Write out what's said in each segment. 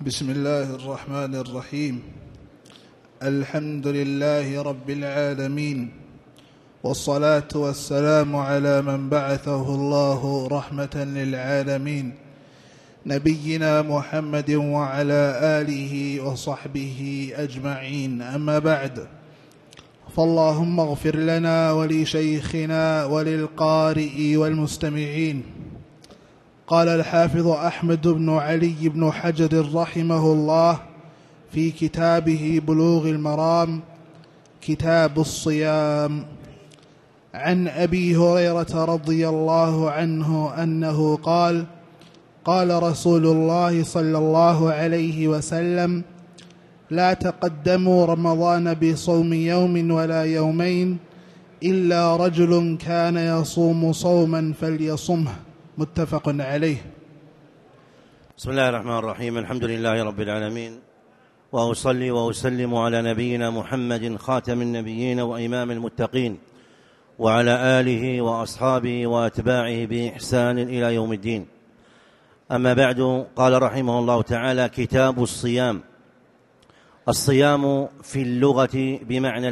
بسم الله الرحمن الرحيم. الحمد لله رب العالمين، والصلاة والسلام على من بعثه الله رحمة للعالمين، نبينا محمد وعلى آله وصحبه أجمعين. أما بعد، فاللهم اغفر لنا ولشيخنا وللقارئ والمستمعين. قال الحافظ أحمد بن علي بن حجر رحمه الله في كتابه بلوغ المرام كتاب الصيام عن أبي هريرة رضي الله عنه أنه قال: قال رسول الله صلى الله عليه وسلم: لا تقدموا رمضان بصوم يوم ولا يومين إلا رجل كان يصوم صوما فليصمه. متفق عليه. بسم الله الرحمن الرحيم. الحمد لله رب العالمين، وأصلي وأسلم على نبينا محمد خاتم النبيين وإمام المتقين، وعلى آله وأصحابه وأتباعه بإحسان إلى يوم الدين. أما بعد، قال رحمه الله تعالى: كتاب الصيام. الصيام في اللغة بمعنى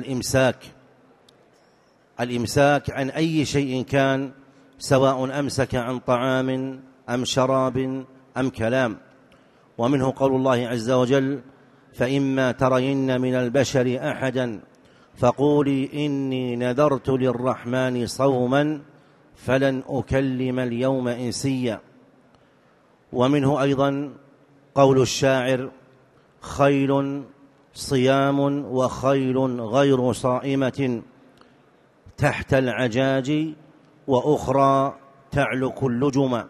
الإمساك عن أي شيء كان، سواء أمسك عن طعام أم شراب أم كلام. ومنه قول الله عز وجل: فإما ترين من البشر أحدا فقولي إني نذرت للرحمن صوما فلن أكلم اليوم إنسيا. ومنه أيضا قول الشاعر: خيل صيام وخيل غير صائمة تحت العجاج وأخرى تعلك اللجم.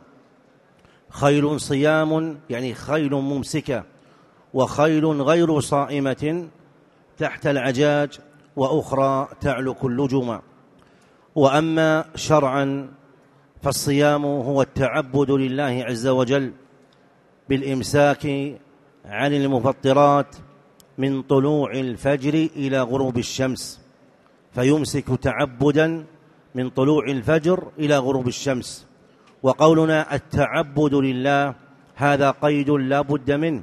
خيل صيام يعني خيل ممسكة، وخيل غير صائمة تحت العجاج وأخرى تعلك اللجم. وأما شرعا فالصيام هو التعبد لله عز وجل بالإمساك عن المفطرات من طلوع الفجر إلى غروب الشمس، فيمسك تعبدا من طلوع الفجر إلى غروب الشمس. وقولنا التعبد لله هذا قيد لا بد منه،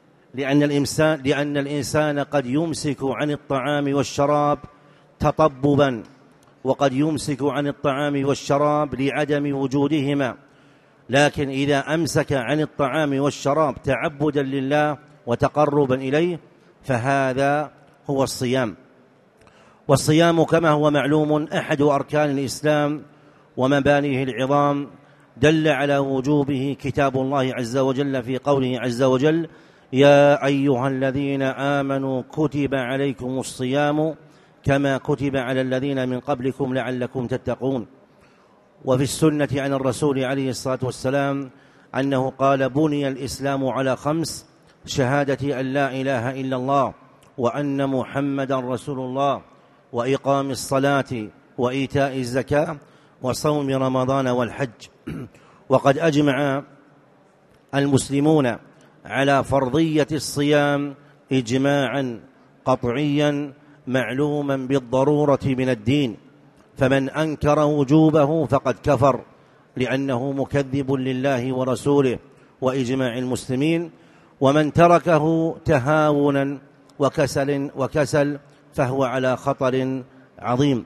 لأن الإنسان قد يمسك عن الطعام والشراب تطببا، وقد يمسك عن الطعام والشراب لعدم وجودهما. لكن إذا أمسك عن الطعام والشراب تعبدا لله وتقربا إليه فهذا هو الصيام. والصيام كما هو معلوم أحد أركان الإسلام ومبانيه العظام، دل على وجوبه كتاب الله عز وجل في قوله عز وجل: يا أيها الذين آمنوا كتب عليكم الصيام كما كتب على الذين من قبلكم لعلكم تتقون. وفي السنة عن الرسول عليه الصلاة والسلام أنه قال: بني الإسلام على 5: شهادة أن لا إله إلا الله وأن محمدا رسول الله، وإقام الصلاة وإيتاء الزكاة وصوم رمضان والحج. وقد أجمع المسلمون على فرضية الصيام إجماعا قطعيا معلوما بالضرورة من الدين، فمن أنكر وجوبه فقد كفر، لأنه مكذب لله ورسوله وإجماع المسلمين. ومن تركه تهاونا وكسل فهو على خطر عظيم.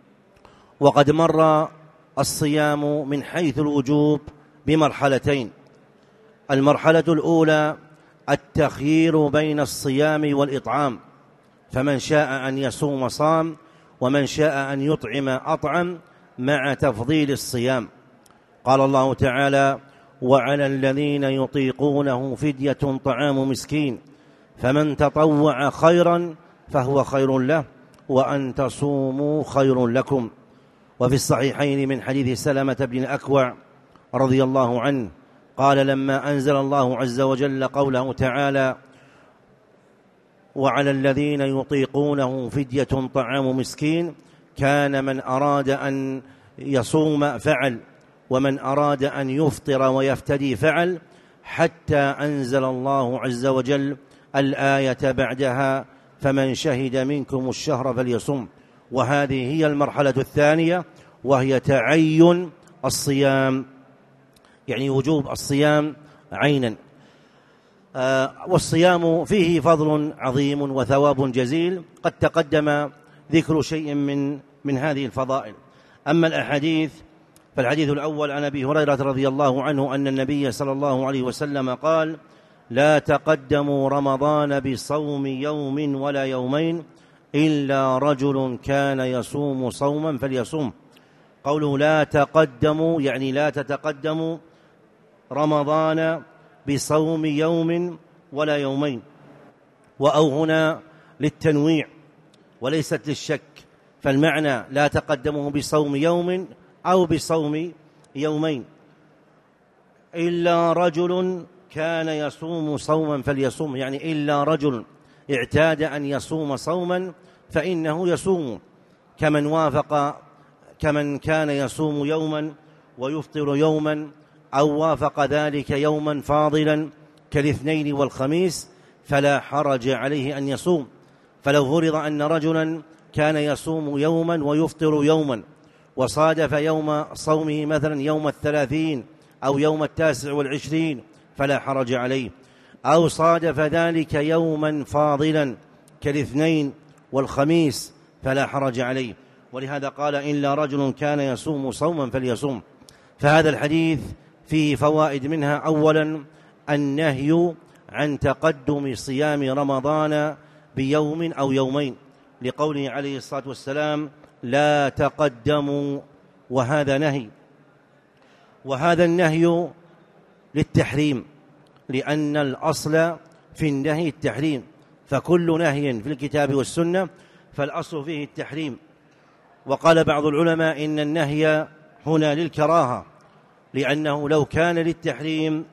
وقد مر الصيام من حيث الوجوب بمرحلتين: المرحلة الأولى التخيير بين الصيام والإطعام، فمن شاء أن يصوم صام، ومن شاء أن يطعم أطعم، مع تفضيل الصيام. قال الله تعالى: وعلى الذين يطيقونه فدية طعام مسكين فمن تطوع خيرا فهو خير له وأن تصوموا خير لكم. وفي الصحيحين من حديث سلمة بن الأكوع رضي الله عنه قال: لما أنزل الله عز وجل قوله تعالى: وعلى الذين يطيقونه فدية طعام مسكين، كان من أراد أن يصوم فعل، ومن أراد أن يفطر ويفتدي فعل، حتى أنزل الله عز وجل الآية بعدها: فمن شهد منكم الشهر فليصم. وهذه هي المرحلة الثانية، وهي تعين الصيام، يعني وجوب الصيام عينا. والصيام فيه فضل عظيم وثواب جزيل، قد تقدم ذكر شيء من هذه الفضائل. أما الأحاديث فالحديث الأول عن أبي هريرة رضي الله عنه أن النبي صلى الله عليه وسلم قال: لا تقدموا رمضان بصوم يوم ولا يومين إلا رجل كان يصوم صوما فليصوم. قوله لا تقدموا يعني لا تتقدموا رمضان بصوم يوم ولا يومين، وأو هنا للتنويع وليست للشك، فالمعنى لا تقدموا بصوم يوم أو بصوم يومين إلا رجل كان يصوم صوما فليصوم، يعني إلا رجل اعتاد أن يصوم صوما فإنه يصوم، كمن كان يصوم يوما ويفطر يوما، أو وافق ذلك يوما فاضلا كالاثنين والخميس فلا حرج عليه أن يصوم. فلو فرض أن رجلا كان يصوم يوما ويفطر يوما وصادف يوم صومه مثلا يوم 30 أو يوم 29 فلا حرج عليه، أو صادف ذلك يوما فاضلا كالاثنين والخميس فلا حرج عليه. ولهذا قال إلا رجل كان يصوم صوما فليصوم. فهذا الحديث فيه فوائد، منها أولا النهي عن تقدم صيام رمضان بيوم أو يومين، لقوله عليه الصلاة والسلام لا تقدموا، وهذا نهي، وهذا النهي للتحريم، لأن الأصل في النهي التحريم، فكل نهي في الكتاب والسنة فالأصل فيه التحريم. وقال بعض العلماء إن النهي هنا للكراهة، لأنه لو كان للتحريم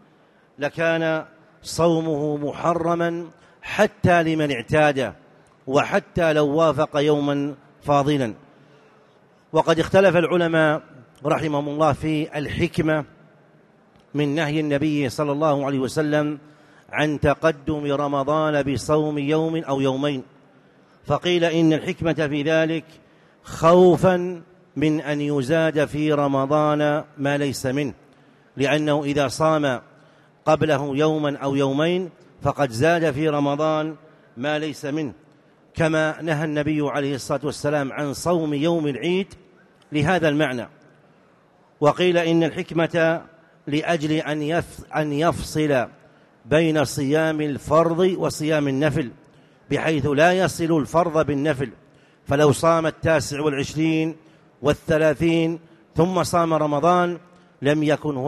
لكان صومه محرما حتى لمن اعتاد، وحتى لو وافق يوما فاضلا. وقد اختلف العلماء رحمهم الله في الحكمة من نهي النبي صلى الله عليه وسلم عن تقدم رمضان بصوم يوم أو يومين، فقيل إن الحكمة في ذلك خوفا من أن يزاد في رمضان ما ليس منه، لأنه إذا صام قبله يوما أو يومين فقد زاد في رمضان ما ليس منه، كما نهى النبي عليه الصلاة والسلام عن صوم يوم العيد لهذا المعنى. وقيل إن الحكمة لأجل أن يفصل بين صيام الفرض وصيام النفل، بحيث لا يصل الفرض بالنفل، فلو صام 29 و30 ثم صام رمضان لم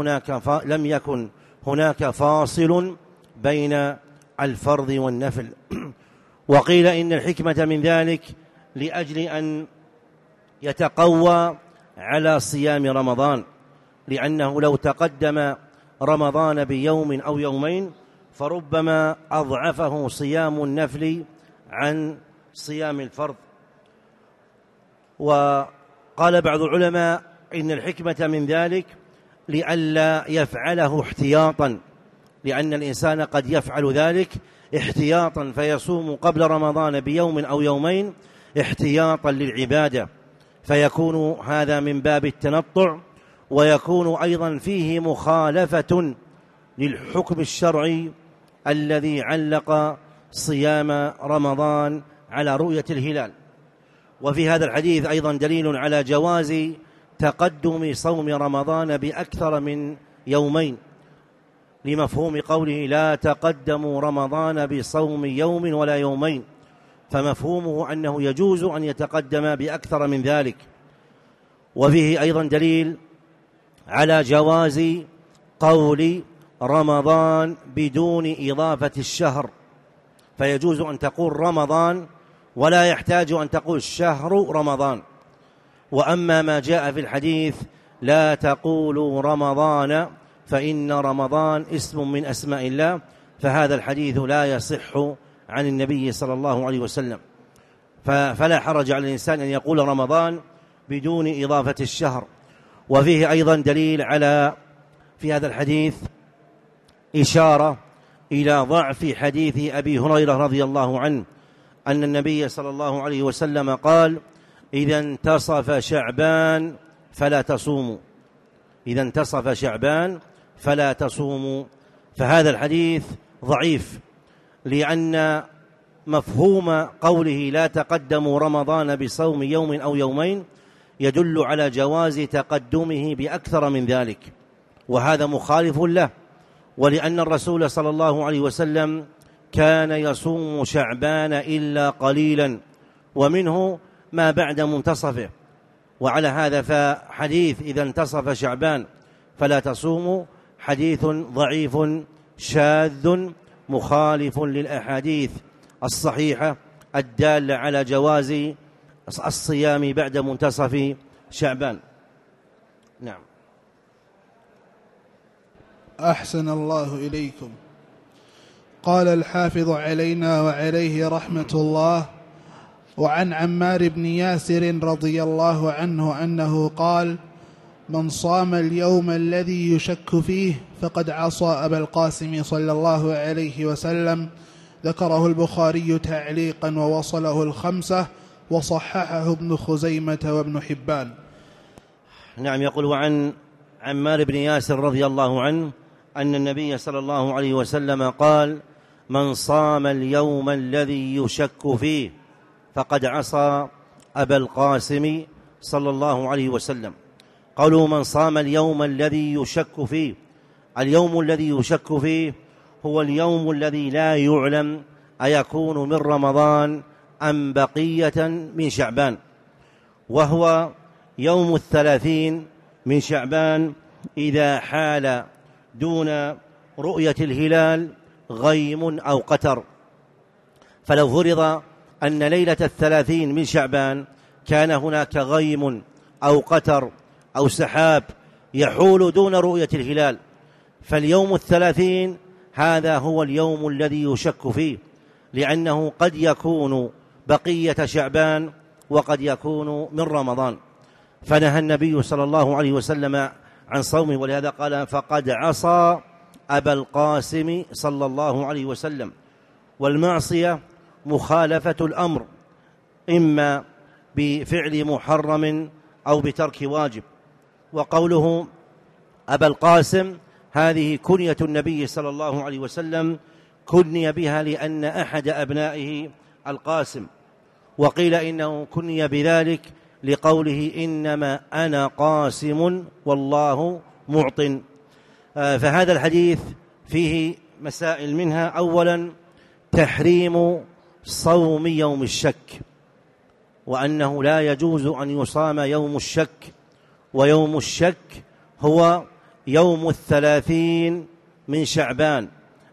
يكن هناك فاصل بين الفرض والنفل. وقيل إن الحكمة من ذلك لأجل أن يتقوى على صيام رمضان، لأنه لو تقدم رمضان بيوم أو يومين فربما أضعفه صيام النفل عن صيام الفرض. وقال بعض العلماء إن الحكمة من ذلك لئلا يفعله احتياطا، لأن الإنسان قد يفعل ذلك احتياطا فيصوم قبل رمضان بيوم أو يومين احتياطا للعبادة، فيكون هذا من باب التنطع، ويكون أيضا فيه مخالفة للحكم الشرعي الذي علق صيام رمضان على رؤية الهلال. وفي هذا الحديث أيضا دليل على جواز تقدم صوم رمضان بأكثر من يومين، لمفهوم قوله لا تقدموا رمضان بصوم يوم ولا يومين، فمفهومه أنه يجوز أن يتقدم بأكثر من ذلك. وفيه أيضا دليل على جواز قول رمضان بدون إضافة الشهر، فيجوز أن تقول رمضان ولا يحتاج أن تقول شهر رمضان. وأما ما جاء في الحديث لا تقولوا رمضان فإن رمضان اسم من أسماء الله، فهذا الحديث لا يصح عن النبي صلى الله عليه وسلم، فلا حرج على الإنسان أن يقول رمضان بدون إضافة الشهر. وفيه أيضا دليل على في هذا الحديث إشارة إلى ضعف حديث أبي هريرة رضي الله عنه أن النبي صلى الله عليه وسلم قال إذا انتصف شعبان فلا تصوموا، إذا انتصف شعبان فلا تصوموا. فهذا الحديث ضعيف، لأن مفهوم قوله لا تقدموا رمضان بصوم يوم أو يومين يدل على جواز تقدمه بأكثر من ذلك، وهذا مخالف له، ولأن الرسول صلى الله عليه وسلم كان يصوم شعبان إلا قليلا، ومنه ما بعد منتصفه. وعلى هذا فحديث إذا انتصف شعبان فلا تصوموا حديث ضعيف شاذ مخالف للأحاديث الصحيحة الدالة على جواز الصيام بعد منتصف شعبان. نعم. أحسن الله إليكم. قال الحافظ علينا وعليه رحمة الله: وعن عمار بن ياسر رضي الله عنه أنه قال: من صام اليوم الذي يشك فيه فقد عصى أبا القاسم صلى الله عليه وسلم. ذكره البخاري تعليقا ووصله الخمسة وصححه ابن خزيمة وابن حبان. نعم. يقول: وعن عمار بن ياسر رضي الله عنه أن النبي صلى الله عليه وسلم قال: من صام اليوم الذي يشك فيه فقد عصى أبا القاسم صلى الله عليه وسلم. قالوا: من صام اليوم الذي يشك فيه، اليوم الذي يشك فيه هو اليوم الذي لا يعلم أيكون من رمضان أم بقية من شعبان، وهو يوم 30 من شعبان إذا حال دون رؤية الهلال غيم أو قتر. فلو فرض أن ليلة 30 من شعبان كان هناك غيم أو قتر أو سحاب يحول دون رؤية الهلال، فاليوم 30 هذا هو اليوم الذي يشك فيه، لأنه قد يكون بقية شعبان وقد يكون من رمضان. فنهى النبي صلى الله عليه وسلم عن صومه، ولهذا قال: فقد عصى أبا القاسم صلى الله عليه وسلم. والمعصية مخالفة الأمر، إما بفعل محرم أو بترك واجب. وقوله أبا القاسم هذه كنية النبي صلى الله عليه وسلم، كني بها لأن أحد أبنائه القاسم، وقيل إنه كني بذلك لقوله: إنما أنا قاسم والله معط. فهذا الحديث فيه مسائل، منها أولا تحريم صوم يوم الشك، وأنه لا يجوز أن يصام يوم الشك، ويوم الشك هو يوم 30 من شعبان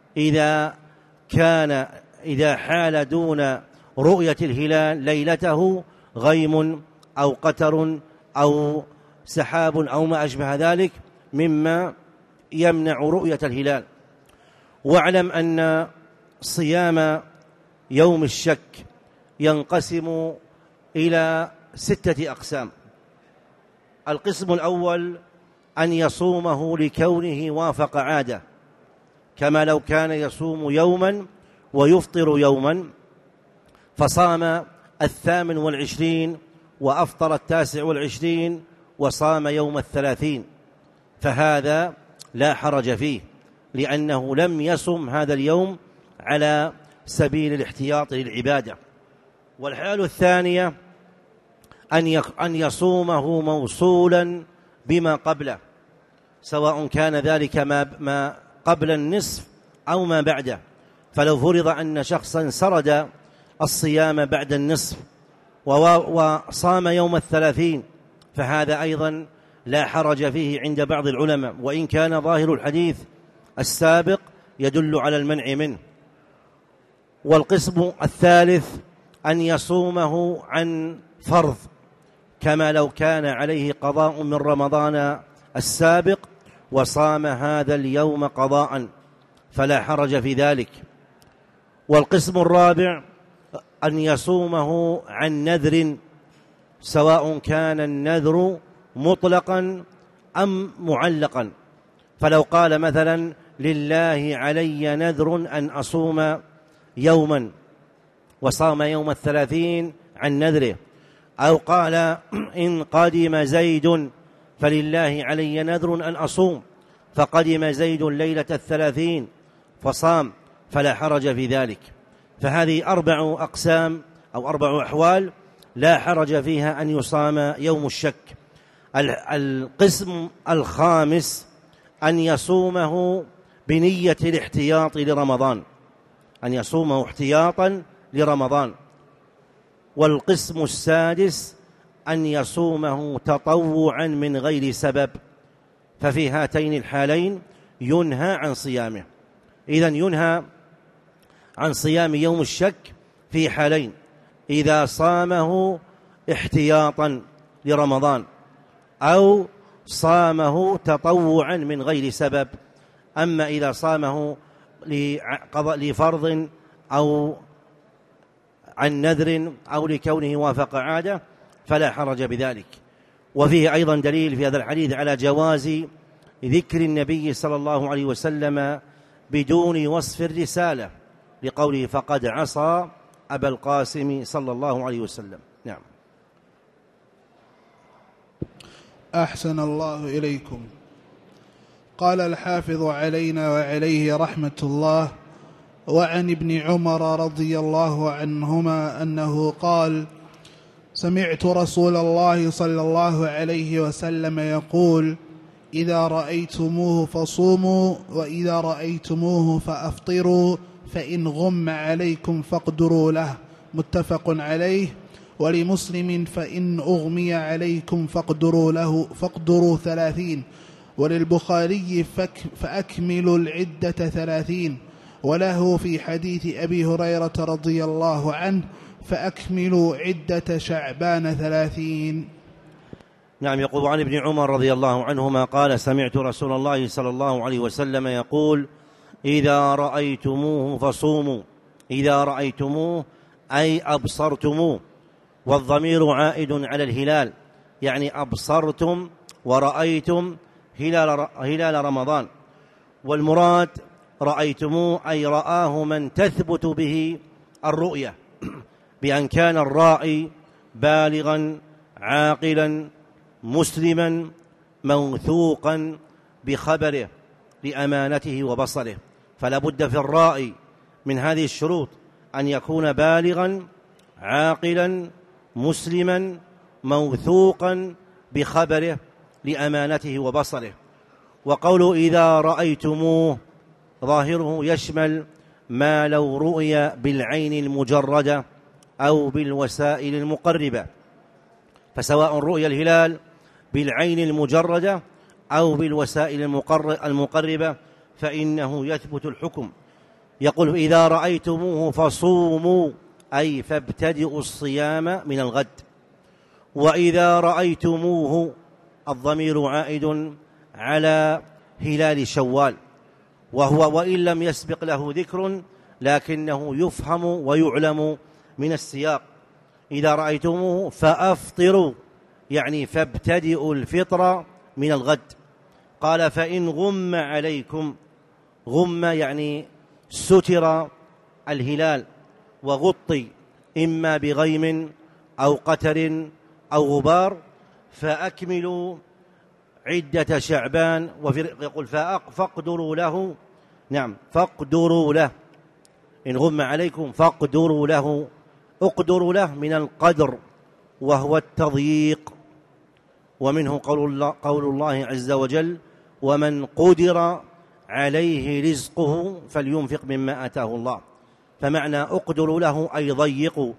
إذا حال دون رؤية الهلال ليلته غيم أو قتر أو سحاب أو ما أشبه ذلك مما يمنع رؤية الهلال. واعلم أن صيام يوم الشك ينقسم إلى 6 أقسام. القسم الأول أن يصومه لكونه وافق عادة، كما لو كان يصوم يوما ويفطر يوما، فصام 28 وأفطر 29 وصام يوم 30، فهذا لا حرج فيه، لأنه لم يصم هذا اليوم على سبيل الاحتياط للعبادة. والحالة الثانية أن يصومه موصولا بما قبله، سواء كان ذلك ما قبل النصف أو ما بعده. فلو فرض أن شخصا سرد الصيام بعد النصف وصام يوم 30 فهذا أيضا لا حرج فيه عند بعض العلماء، وإن كان ظاهر الحديث السابق يدل على المنع منه. والقسم الثالث أن يصومه عن فرض، كما لو كان عليه قضاء من رمضان السابق وصام هذا اليوم قضاء، فلا حرج في ذلك. والقسم الرابع أن يصومه عن نذر، سواء كان النذر مطلقا أم معلقا. فلو قال مثلا: لله علي نذر أن أصوم يوما، وصام يوم 30 عن نذره، أو قال: إن قدم زيد فلله علي نذر أن أصوم، فقدم زيد ليلة 30 فصام، فلا حرج في ذلك. فهذه 4 أقسام أو 4 أحوال لا حرج فيها أن يصام يوم الشك. القسم الخامس أن يصومه بنية الاحتياط لرمضان، أن يصومه احتياطا لرمضان. والقسم السادس أن يصومه تطوعا من غير سبب، ففي هاتين الحالين ينهى عن صيامه. إذن ينهى عن صيام يوم الشك في حالين: إذا صامه احتياطا لرمضان أو صامه تطوعا من غير سبب. أما إذا صامه لفرض أو عن نذر أو لكونه وافق عادة فلا حرج بذلك. وفيه أيضا دليل في هذا الحديث على جواز ذكر النبي صلى الله عليه وسلم بدون وصف الرسالة، لقوله: فقد عصى أبا القاسم صلى الله عليه وسلم. نعم. أحسن الله إليكم. قال الحافظ علينا وعليه رحمة الله: وعن ابن عمر رضي الله عنهما أنه قال: سمعت رسول الله صلى الله عليه وسلم يقول: إذا رأيتموه فصوموا، وإذا رأيتموه فأفطروا، فإن غم عليكم فاقدروا له. متفق عليه. ولمسلم: فإن أغمي عليكم فاقدروا له، فاقدروا 30. وللبخاري: فأكملوا العدة 30. وله في حديث أبي هريرة رضي الله عنه: فأكملوا عدة شعبان 30. نعم. يقول عن ابن عمر رضي الله عنهما قال: سمعت رسول الله صلى الله عليه وسلم يقول: إذا رأيتموه فصوموا. إذا رأيتموه أي أبصرتموه، والضمير عائد على الهلال، يعني أبصرتم ورأيتم هلال رمضان. والمراد رأيتموه أي رآه من تثبت به الرؤية، بأن كان الرائي بالغا عاقلا مسلما موثوقا بخبره لأمانته وبصره. فلا بد في الرائي من هذه الشروط: أن يكون بالغا عاقلا مسلما موثوقا بخبره لأمانته وبصره. وقوله إذا رأيتموه ظاهره يشمل ما لو رؤي بالعين المجردة أو بالوسائل المقربة، فسواء رؤي الهلال بالعين المجردة أو بالوسائل المقربة فإنه يثبت الحكم. يقول: إذا رأيتموه فصوموا، أي فابتدئوا الصيام من الغد. وإذا رأيتموه الضمير عائد على هلال شوال، وهو وإن لم يسبق له ذكر لكنه يفهم ويعلم من السياق. إذا رأيتموه فأفطروا، يعني فابتدئوا الفطر من الغد. قال: فإن غم عليكم، غم يعني ستر الهلال وغطي إما بغيم أو قتر أو غبار، فأكملوا عدة شعبان. يقول: فاقدروا له. نعم، فاقدروا له. إن غم عليكم فاقدروا له. اقدروا له من القدر وهو التضييق، ومنه قول الله عز وجل: ومن قدر عليه رزقه فلينفق مما آتاه الله. فمعنى اقدروا له أي ضيقوا.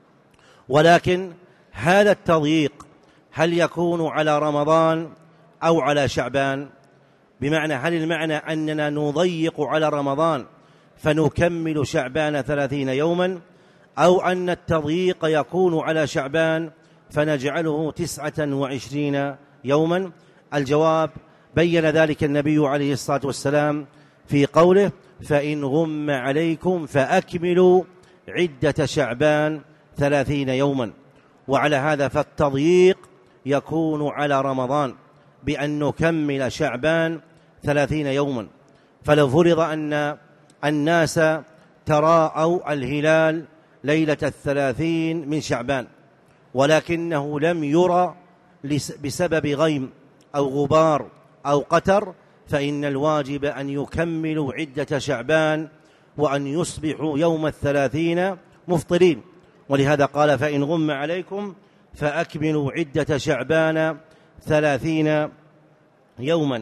ولكن هذا التضييق هل يكون على رمضان أو على شعبان؟ بمعنى هل المعنى أننا نضيق على رمضان فنكمل شعبان 30 يوما، أو أن التضييق يكون على شعبان فنجعله 29 يوما؟ الجواب: بين ذلك النبي عليه الصلاة والسلام في قوله: فإن غم عليكم فأكملوا عدة شعبان 30 يوما. وعلى هذا فالتضييق يكون على رمضان بأن نكمل شعبان 30 يوما. فلو فرض أن الناس تراءوا الهلال ليلة 30 من شعبان ولكنه لم يرى بسبب غيم أو غبار أو قتر، فإن الواجب أن يكملوا عدة شعبان وأن يصبحوا يوم 30 مفطرين. ولهذا قال فإن غم عليكم فأكملوا عدة شعبان 30 يوما.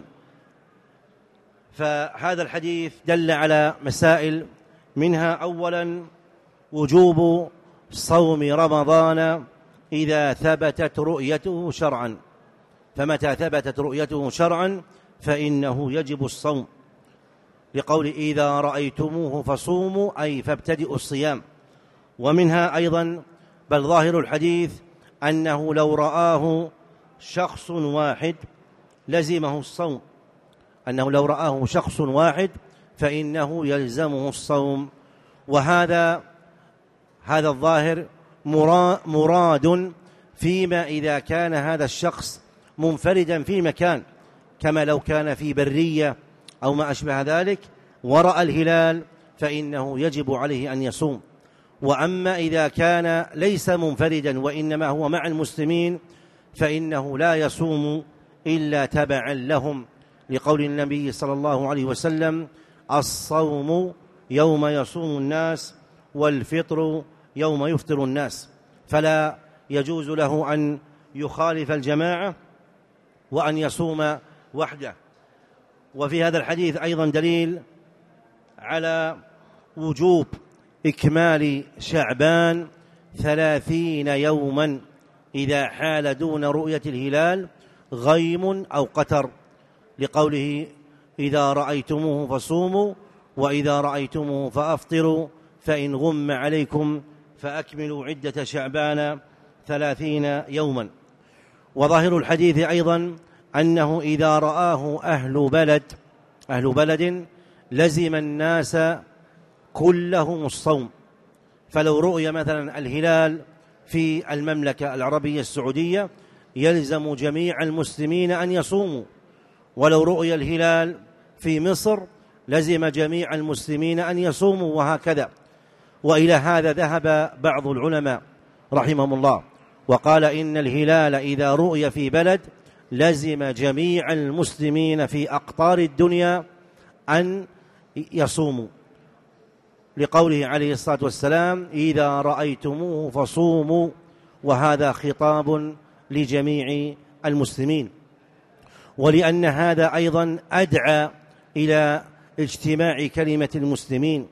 فهذا الحديث دل على مسائل، منها أولا وجوب صوم رمضان إذا ثبتت رؤيته شرعا، فمتى ثبتت رؤيته شرعا فإنه يجب الصوم، لقول إذا رأيتموه فصوموا، أي فابتدئوا الصيام. ومنها أيضا بل ظاهر الحديث أنه لو رآه شخص واحد لزمه الصوم، أنه لو رآه شخص واحد فإنه يلزمه الصوم. وهذا الظاهر مراد فيما إذا كان هذا الشخص منفردا في مكان، كما لو كان في برية أو ما أشبه ذلك ورأى الهلال فإنه يجب عليه أن يصوم. وأما إذا كان ليس منفردا وإنما هو مع المسلمين فإنه لا يصوم إلا تبعا لهم، لقول النبي صلى الله عليه وسلم الصوم يوم يصوم الناس والفطر يوم يفطر الناس، فلا يجوز له أن يخالف الجماعة وأن يصوم وحده. وفي هذا الحديث أيضا دليل على وجوب إكمال شعبان 30 يوما إذا حال دون رؤية الهلال غيم أو قتر، لقوله إذا رأيتموه فصوموا وإذا رأيتموه فأفطروا فإن غم عليكم فأكملوا عدة شعبان 30 يوما. وظاهر الحديث أيضا أنه إذا رآه أهل بلد لزم الناس كلهم الصوم، فلو رؤي مثلا الهلال في المملكة العربية السعودية يلزم جميع المسلمين أن يصوموا، ولو رؤي الهلال في مصر لزم جميع المسلمين أن يصوموا، وهكذا. وإلى هذا ذهب بعض العلماء رحمهم الله وقال إن الهلال إذا رؤي في بلد لزم جميع المسلمين في أقطار الدنيا أن يصوموا، لقوله عليه الصلاة والسلام إذا رأيتموه فصوموا، وهذا خطاب لجميع المسلمين. ولأن هذا أيضا أدعى إلى اجتماع كلمة المسلمين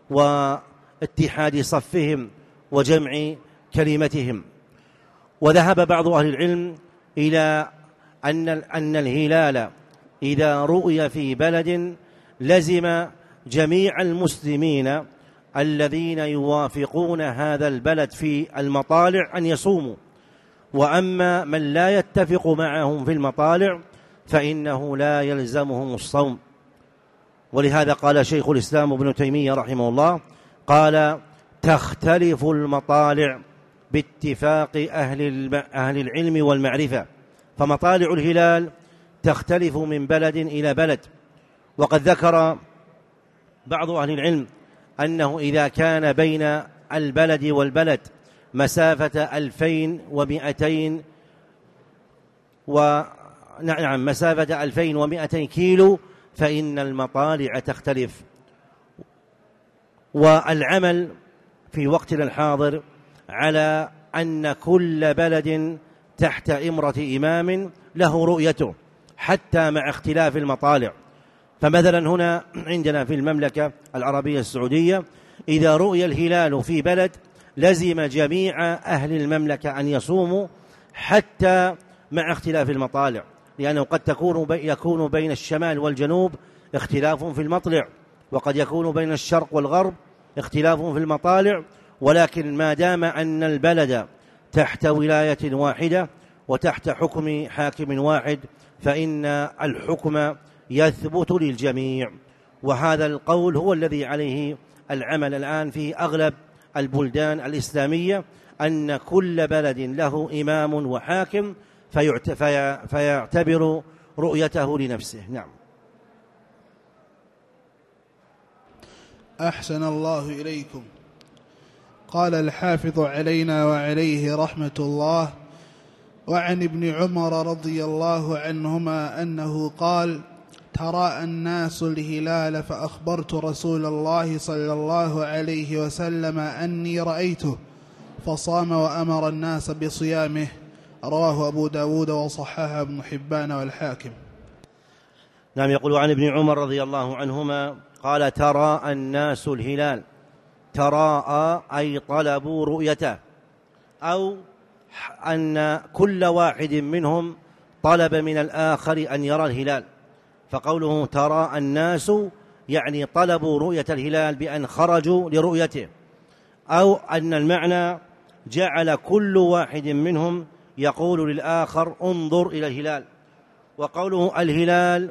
واتحاد صفهم وجمع كلمتهم. وذهب بعض أهل العلم إلى أن الهلال إذا رؤي في بلد لزم جميع المسلمين الذين يوافقون هذا البلد في المطالع أن يصوموا، وأما من لا يتفق معهم في المطالع فإنه لا يلزمهم الصوم. ولهذا قال شيخ الإسلام ابن تيمية رحمه الله قال تختلف المطالع باتفاق أهل العلم والمعرفة، فمطالع الهلال تختلف من بلد إلى بلد. وقد ذكر بعض أهل العلم أنه إذا كان بين البلد والبلد مسافة 2200 مسافة 2200 كيلو فإن المطالع تختلف. والعمل في وقتنا الحاضر على أن كل بلد تحت إمرة إمام له رؤيته حتى مع اختلاف المطالع. فمثلا هنا عندنا في المملكة العربية السعودية إذا رؤي الهلال في بلد لزم جميع أهل المملكة أن يصوموا حتى مع اختلاف المطالع، لأنه قد يكون بين الشمال والجنوب اختلاف في المطلع، وقد يكون بين الشرق والغرب اختلاف في المطالع، ولكن ما دام أن البلد تحت ولاية واحدة وتحت حكم حاكم واحد فإن الحكم يثبت للجميع. وهذا القول هو الذي عليه العمل الآن في أغلب البلدان الإسلامية، أن كل بلد له إمام وحاكم فيعتبر رؤيته لنفسه. نعم. أحسن الله إليكم. قال الحافظ علينا وعليه رحمة الله: وعن ابن عمر رضي الله عنهما أنه قال: تراءى الناس الهلال فأخبرت رسول الله صلى الله عليه وسلم أني رأيته فصام وأمر الناس بصيامه. رواه أبو داود وصححه ابن حبان والحاكم. نعم. يقول عن ابن عمر رضي الله عنهما قال تراءى الناس الهلال. تراءى أي طلبوا رؤيته، أو أن كل واحد منهم طلب من الآخر أن يرى الهلال، فقوله تراءى الناس يعني طلبوا رؤية الهلال بأن خرجوا لرؤيته، أو أن المعنى جعل كل واحد منهم يقول للآخر انظر إلى الهلال. وقوله الهلال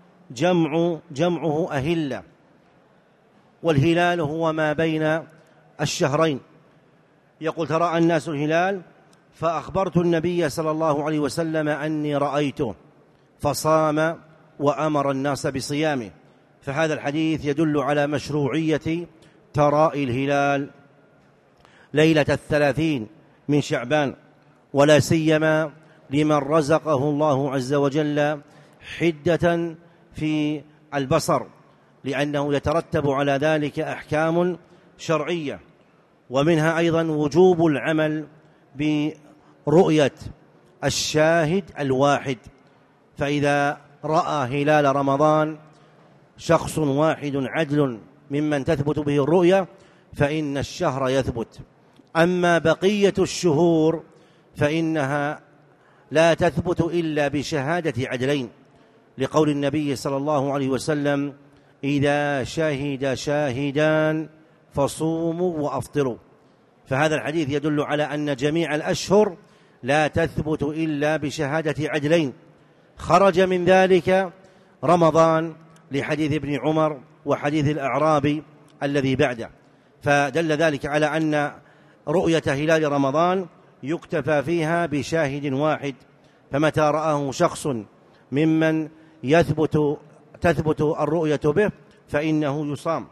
جمعه أهلة، والهلال هو ما بين الشهرين. يقول تراءى الناس الهلال فأخبرت النبي صلى الله عليه وسلم أني رأيته فصام وأمر الناس بصيامه. فهذا الحديث يدل على مشروعية تراءي الهلال ليلة 30 من شعبان، ولا سيما لمن رزقه الله عز وجل حدة في البصر، لأنه يترتب على ذلك أحكام شرعية، ومنها أيضا وجوب العمل برؤية الشاهد الواحد. فإذا رأى هلال رمضان شخص واحد عدل ممن تثبت به الرؤية فإن الشهر يثبت. أما بقية الشهور فإنها لا تثبت إلا بشهادة عدلين، لقول النبي صلى الله عليه وسلم إذا شهد شاهدان فصوموا وأفطروا. فهذا الحديث يدل على أن جميع الأشهر لا تثبت إلا بشهادة عدلين، خرج من ذلك رمضان لحديث ابن عمر وحديث الأعرابي الذي بعده. فدل ذلك على أن رؤية هلال رمضان يكتفى فيها بشاهد واحد، فمتى رآه شخص ممن تثبت الرؤية به فإنه يصام.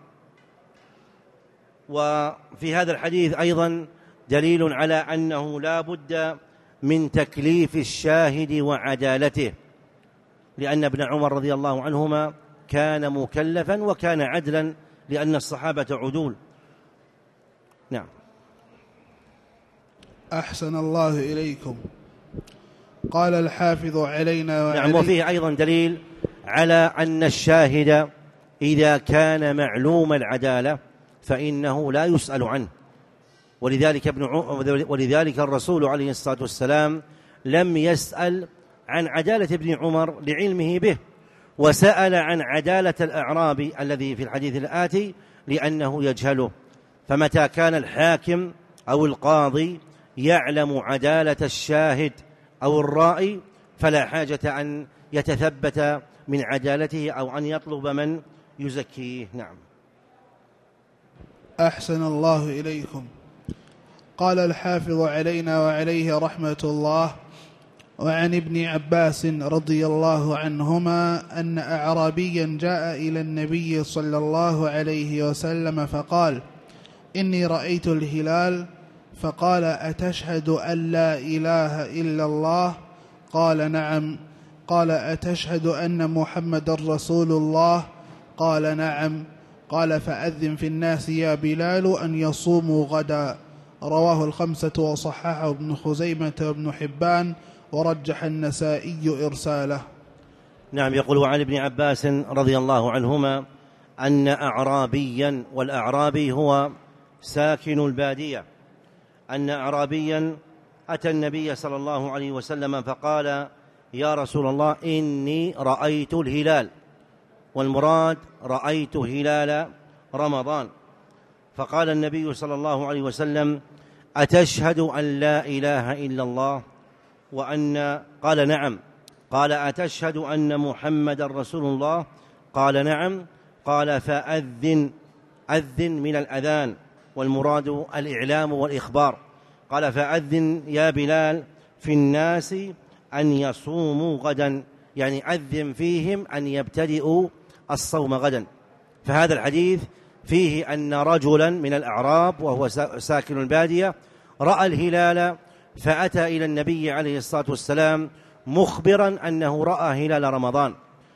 وفي هذا الحديث أيضا دليل على أنه لا بد من تكليف الشاهد وعدالته، لأن ابن عمر رضي الله عنهما كان مكلفا وكان عدلا، لأن الصحابة عدول. نعم. أحسن الله إليكم. قال الحافظ علينا وعليك. نعم. وفيه أيضا دليل على أن الشاهد إذا كان معلوم العدالة فإنه لا يسأل عنه، ولذلك الرسول عليه الصلاة والسلام لم يسأل عن عدالة ابن عمر لعلمه به، وسأل عن عدالة الأعرابي الذي في الحديث الآتي لأنه يجهله. فمتى كان الحاكم أو القاضي يعلم عدالة الشاهد أو الرائي فلا حاجة أن يتثبت من عدالته أو أن يطلب من يزكيه. نعم. أحسن الله إليكم. قال الحافظ علينا وعليه رحمة الله: وعن ابن عباس رضي الله عنهما أن أعرابيا جاء إلى النبي صلى الله عليه وسلم فقال: إني رأيت الهلال. فقال: أتشهد أن لا إله إلا الله؟ قال: نعم. قال: أتشهد أن محمد رسول الله؟ قال: نعم. قال: فأذن في الناس يا بلال أن يصوموا غدا. رواه الخمسة وصححه ابن خزيمة وابن حبان ورجح النسائي إرساله. نعم. يقول عن ابن عباس رضي الله عنهما أن أعرابيا، والأعرابي هو ساكن البادية، أن أعرابيا أتى النبي صلى الله عليه وسلم فقال: يا رسول الله إني رأيت الهلال، والمراد رأيت هلال رمضان. فقال النبي صلى الله عليه وسلم: أتشهد أن لا إله إلا الله قال: نعم. قال: أتشهد أن محمد رسول الله؟ قال: نعم. قال: فأذن. أذن من الأذان، والمراد الإعلام والإخبار. قال: فأذن يا بلال في الناس أن يصوموا غدا، يعني أذن فيهم أن يبتدئوا الصوم غدا. فهذا الحديث فيه أن رجلا من الأعراب وهو ساكن البادية رأى الهلال فأتى إلى النبي عليه الصلاة والسلام مخبرا أنه رأى هلال رمضان،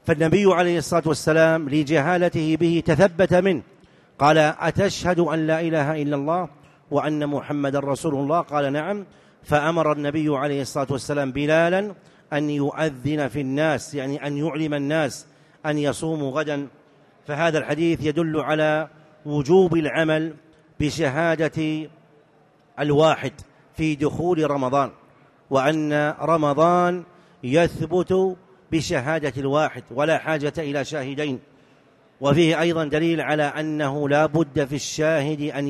فالنبي عليه الصلاة والسلام لجهالته به تثبت منه، قال: أتشهد أن لا إله إلا الله وأن محمد رسول الله؟ قال: نعم. فأمر النبي عليه الصلاة والسلام بلالا أن يؤذن في الناس، يعني أن يعلم الناس أن يصوموا غدا. فهذا الحديث يدل على وجوب العمل بشهادة الواحد في دخول رمضان، وأن رمضان يثبت بشهادة الواحد ولا حاجة إلى شاهدين. وفيه أيضا دليل على أنه لا بد في الشاهد أن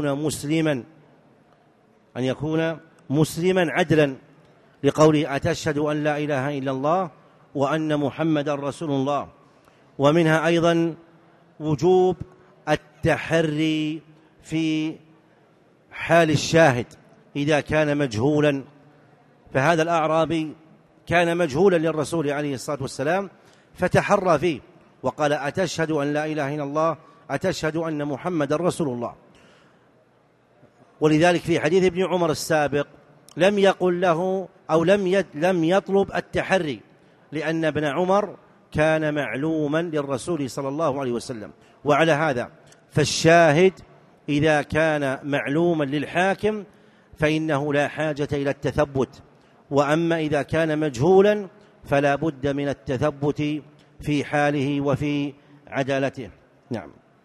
يكون مسلما عدلا، لقوله: أتشهد أن لا إله إلا الله وأن محمد رسول الله. ومنها أيضا وجوب التحري في حال الشاهد إذا كان مجهولا. فهذا الأعرابي كان مجهولا للرسول عليه الصلاة والسلام فتحرى فيه وقال: أتشهد أن لا إله إلا الله، أتشهد أن محمد رسول الله. ولذلك في حديث ابن عمر السابق لم يقل له أو لم يطلب التحري، لأن ابن عمر كان معلوما للرسول صلى الله عليه وسلم. وعلى هذا فالشاهد إذا كان معلوما للحاكم فإنه لا حاجة إلى التثبت، وأما إذا كان مجهولا فلا بد من التثبت في حاله وفي عدالته. نعم.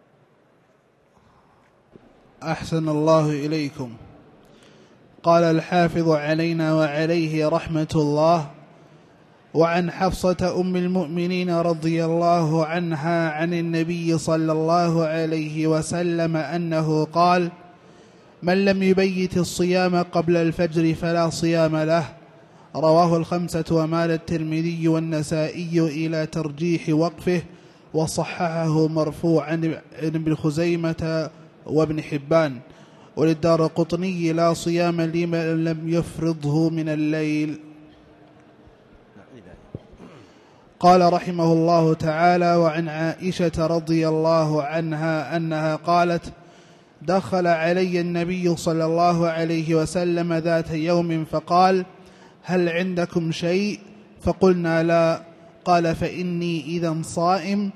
أحسن الله إليكم. قال الحافظ علينا وعليه رحمة الله: وعن حفصة أم المؤمنين رضي الله عنها عن النبي صلى الله عليه وسلم أنه قال: من لم يبيت الصيام قبل الفجر فلا صيام له. رواه الخمسة ومال الترمذي والنسائي إلى ترجيح وقفه، وصححه مرفوعا ابن خزيمة وابن حبان. وللدارقطني: لا صيام لمن لم يفرضه من الليل. قال رحمه الله تعالى: وعن عائشة رضي الله عنها أنها قالت: دخل علي النبي صلى الله عليه وسلم ذات يوم فقال: هل عندكم شيء؟ فقلنا: لا. قال: فإني إذا صائم.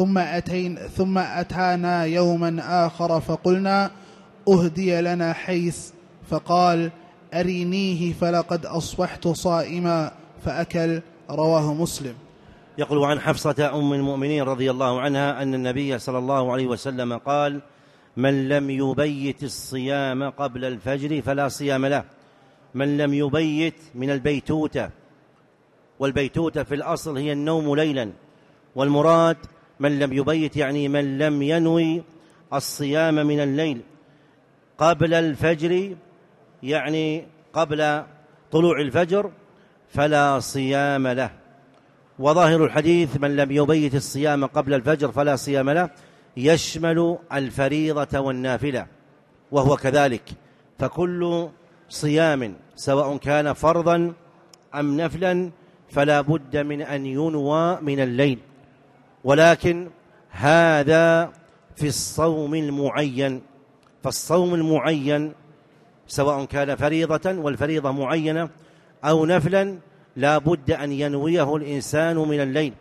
ثم أتانا يوما آخر فقلنا: أهدي لنا حيث. فقال: أرينيه فلقد أصبحت صائما، فأكل. رواه مسلم. يقول: عن حفصة أم المؤمنين رضي الله عنها أن النبي صلى الله عليه وسلم قال: من لم يبيت الصيام قبل الفجر فلا صيام له. من لم يبيت من البيتوتة، والبيتوتة في الأصل هي النوم ليلا، والمراد من لم يبيت يعني من لم ينوي الصيام من الليل قبل الفجر، يعني قبل طلوع الفجر، فلا صيام له. وظاهر الحديث من لم يبيت الصيام قبل الفجر فلا صيام له يشمل الفريضة والنافلة، وهو كذلك. فكل صيام سواء كان فرضا أم نفلا فلا بد من أن ينوى من الليل، ولكن هذا في الصوم المعين. فالصوم المعين سواء كان فريضة والفريضة معينة أو نفلا لا بد أن ينويه الإنسان من الليل.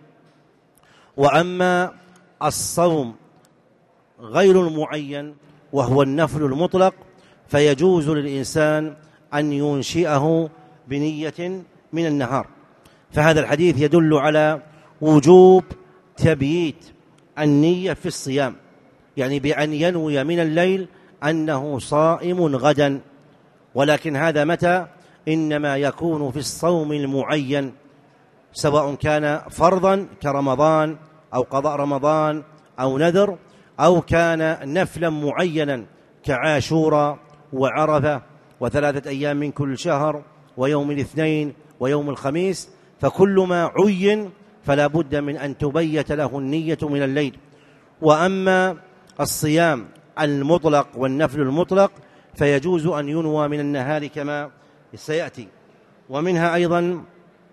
وأما الصوم غير المعين وهو النفل المطلق فيجوز للإنسان أن ينشئه بنية من النهار. فهذا الحديث يدل على وجوب تبييت النية في الصيام، يعني بأن ينوي من الليل أنه صائم غدا. ولكن هذا متى؟ إنما يكون في الصوم المعين، سواء كان فرضا كرمضان أو قضاء رمضان أو نذر، أو كان نفلا معينا كعاشوراء وعرفة وثلاثة أيام من كل شهر ويوم الاثنين ويوم الخميس. فكل ما عين فلا بد من أن تبيت له النية من الليل. وأما الصيام المطلق والنفل المطلق فيجوز أن ينوى من النهار كما سيأتي. ومنها أيضا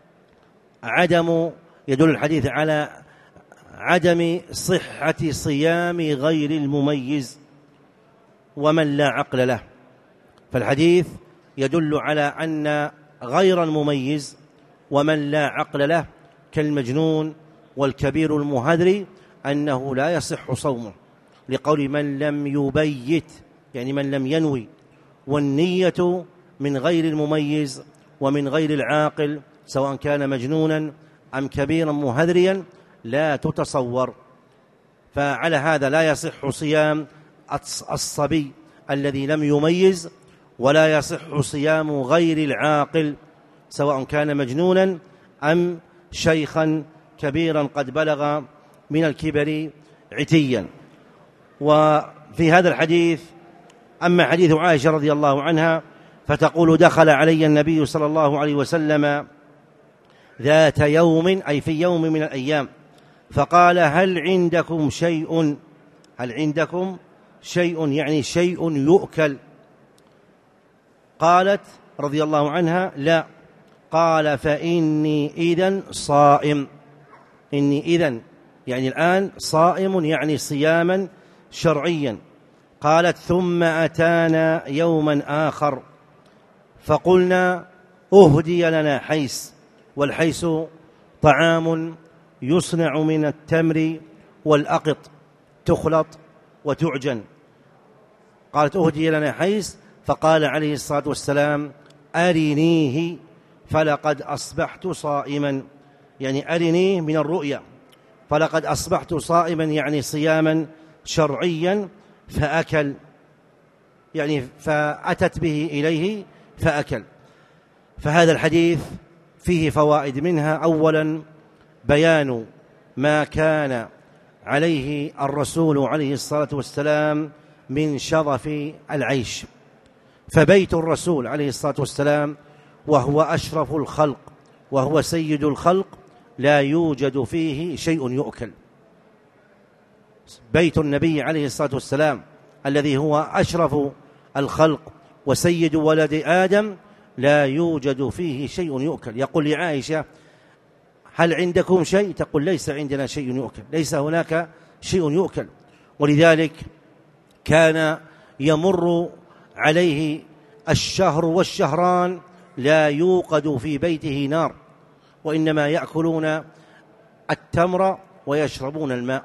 يدل الحديث على عدم صحة صيام غير المميز ومن لا عقل له. فالحديث يدل على أن غير المميز ومن لا عقل له كالمجنون والكبير المهذري أنه لا يصح صومه، لقول من لم يبيت يعني من لم ينوي، والنية من غير المميز ومن غير العاقل سواء كان مجنونا أم كبيرا مهذريا لا تتصور. فعلى هذا لا يصح صيام الصبي الذي لم يميز، ولا يصح صيام غير العاقل سواء كان مجنونا أم شيخا كبيرا قد بلغ من الكبر عتيا. وفي هذا الحديث أما حديث عائشة رضي الله عنها فتقول دخل علي النبي صلى الله عليه وسلم ذات يوم أي في يوم من الأيام فقال هل عندكم شيء يعني شيء يؤكل؟ قالت رضي الله عنها لا. قال فإني إذن صائم، إني إذن يعني الآن صائم يعني صياما شرعيا. قالت ثم أتانا يوما آخر فقلنا أهدي لنا حيس، والحيس طعام يصنع من التمر والأقط تخلط وتعجن. قالت أهدي لنا حيس، فقال عليه الصلاة والسلام أرنيه فلقد أصبحت صائما، يعني أرنيه من الرؤيا، فلقد أصبحت صائما يعني صياما شرعيا. فأكل يعني فأتت به إليه فأكل. فهذا الحديث فيه فوائد، منها أولا بيان ما كان عليه الرسول عليه الصلاة والسلام من شرف العيش، فبيت الرسول عليه الصلاة والسلام وهو أشرف الخلق وهو سيد الخلق لا يوجد فيه شيء يؤكل. بيت النبي عليه الصلاة والسلام الذي هو أشرف الخلق وسيد ولد آدم لا يوجد فيه شيء يؤكل. يقول لعائشة هل عندكم شيء؟ تقول ليس عندنا شيء يؤكل، ليس هناك شيء يؤكل. ولذلك كان يمر عليه الشهر والشهران لا يوقد في بيته نار، وإنما يأكلون التمر ويشربون الماء.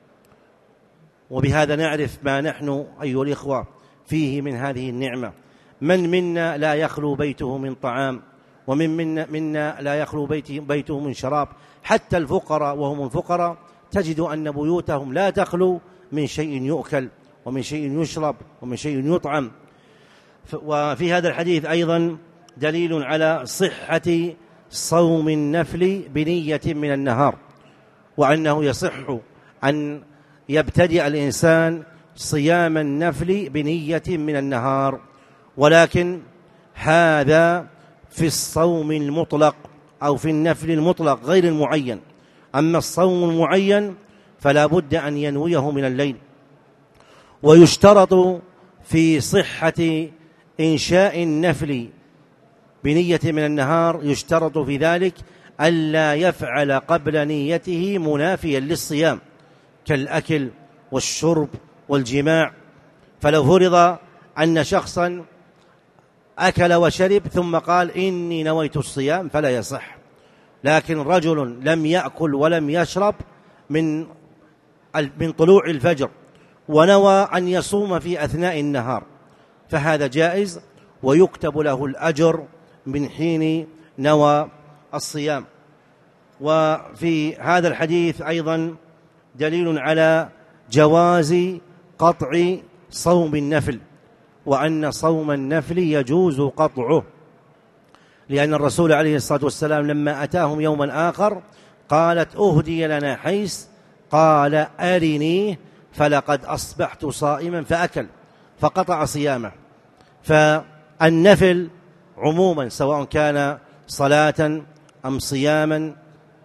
وبهذا نعرف ما نحن أيها الإخوة فيه من هذه النعمة. من منا لا يخلو بيته من طعام، ومن منا لا يخلو بيته من شراب. حتى الفقراء وهم الفقراء تجد أن بيوتهم لا تخلو من شيء يؤكل ومن شيء يشرب ومن شيء يطعم. وفي هذا الحديث أيضا دليل على صحة صوم النفل بنية من النهار، وأنه يصح أن يبتدئ الإنسان صيام النفل بنية من النهار، ولكن هذا في الصوم المطلق أو في النفل المطلق غير المعين. أما الصوم المعين فلا بد أن ينويه من الليل. ويشترط في صحة إنشاء النفل بنية من النهار، يشترط في ذلك ألا يفعل قبل نيته منافيا للصيام كالأكل والشرب والجماع. فلو فرض أن شخصا أكل وشرب ثم قال إني نويت الصيام فلا يصح. لكن رجل لم يأكل ولم يشرب من طلوع الفجر ونوى أن يصوم في أثناء النهار فهذا جائز، ويكتب له الأجر من حين نوى الصيام. وفي هذا الحديث أيضا دليل على جواز قطع صوم النفل، وأن صوم النفل يجوز قطعه، لأن الرسول عليه الصلاة والسلام لما أتاهم يوما آخر قالت أهدي لنا حيس، قال أرنيه فلقد أصبحت صائما فأكل فقطع صيامه. فالنفل عموما سواء كان صلاة أم صياما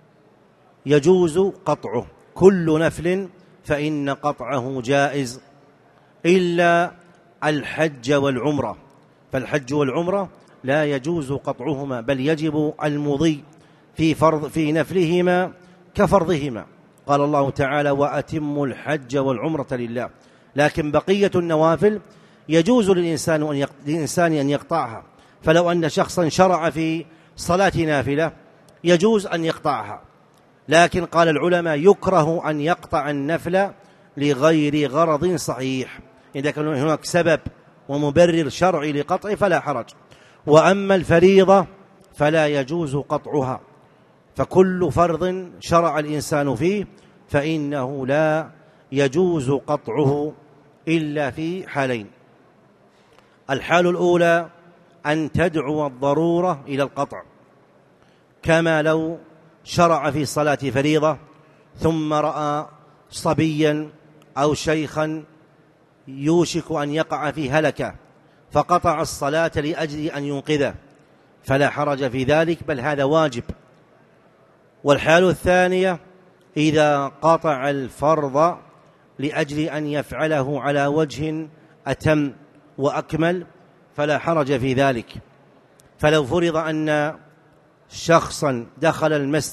يجوز قطعه، كل نفل فإن قطعه جائز إلا الحج والعمرة، فالحج والعمرة لا يجوز قطعهما، بل يجب المضي في نفلهما كفرضهما. قال الله تعالى وأتموا الحج والعمرة لله. لكن بقية النوافل يجوز للإنسان أن يقطعها. فلو أن شخصا شرع في صلاة نافلة يجوز أن يقطعها، لكن قال العلماء يكره أن يقطع النفل لغير غرض صحيح، إذا كان هناك سبب ومبرر شرعي لقطعه فلا حرج. وأما الفريضة فلا يجوز قطعها، فكل فرض شرع الإنسان فيه فإنه لا يجوز قطعه إلا في حالين. الحال الأولى أن تدعو الضرورة إلى القطع، كما لو شرع في صلاة فريضة ثم رأى صبيا أو شيخا يوشك أن يقع في هلكة فقطع الصلاة لأجل أن ينقذه، فلا حرج في ذلك، بل هذا واجب. والحال الثانية إذا قطع الفرض لأجل أن يفعله على وجه أتم وأكمل فلا حرج في ذلك. فلو فرض أن شخصا دخل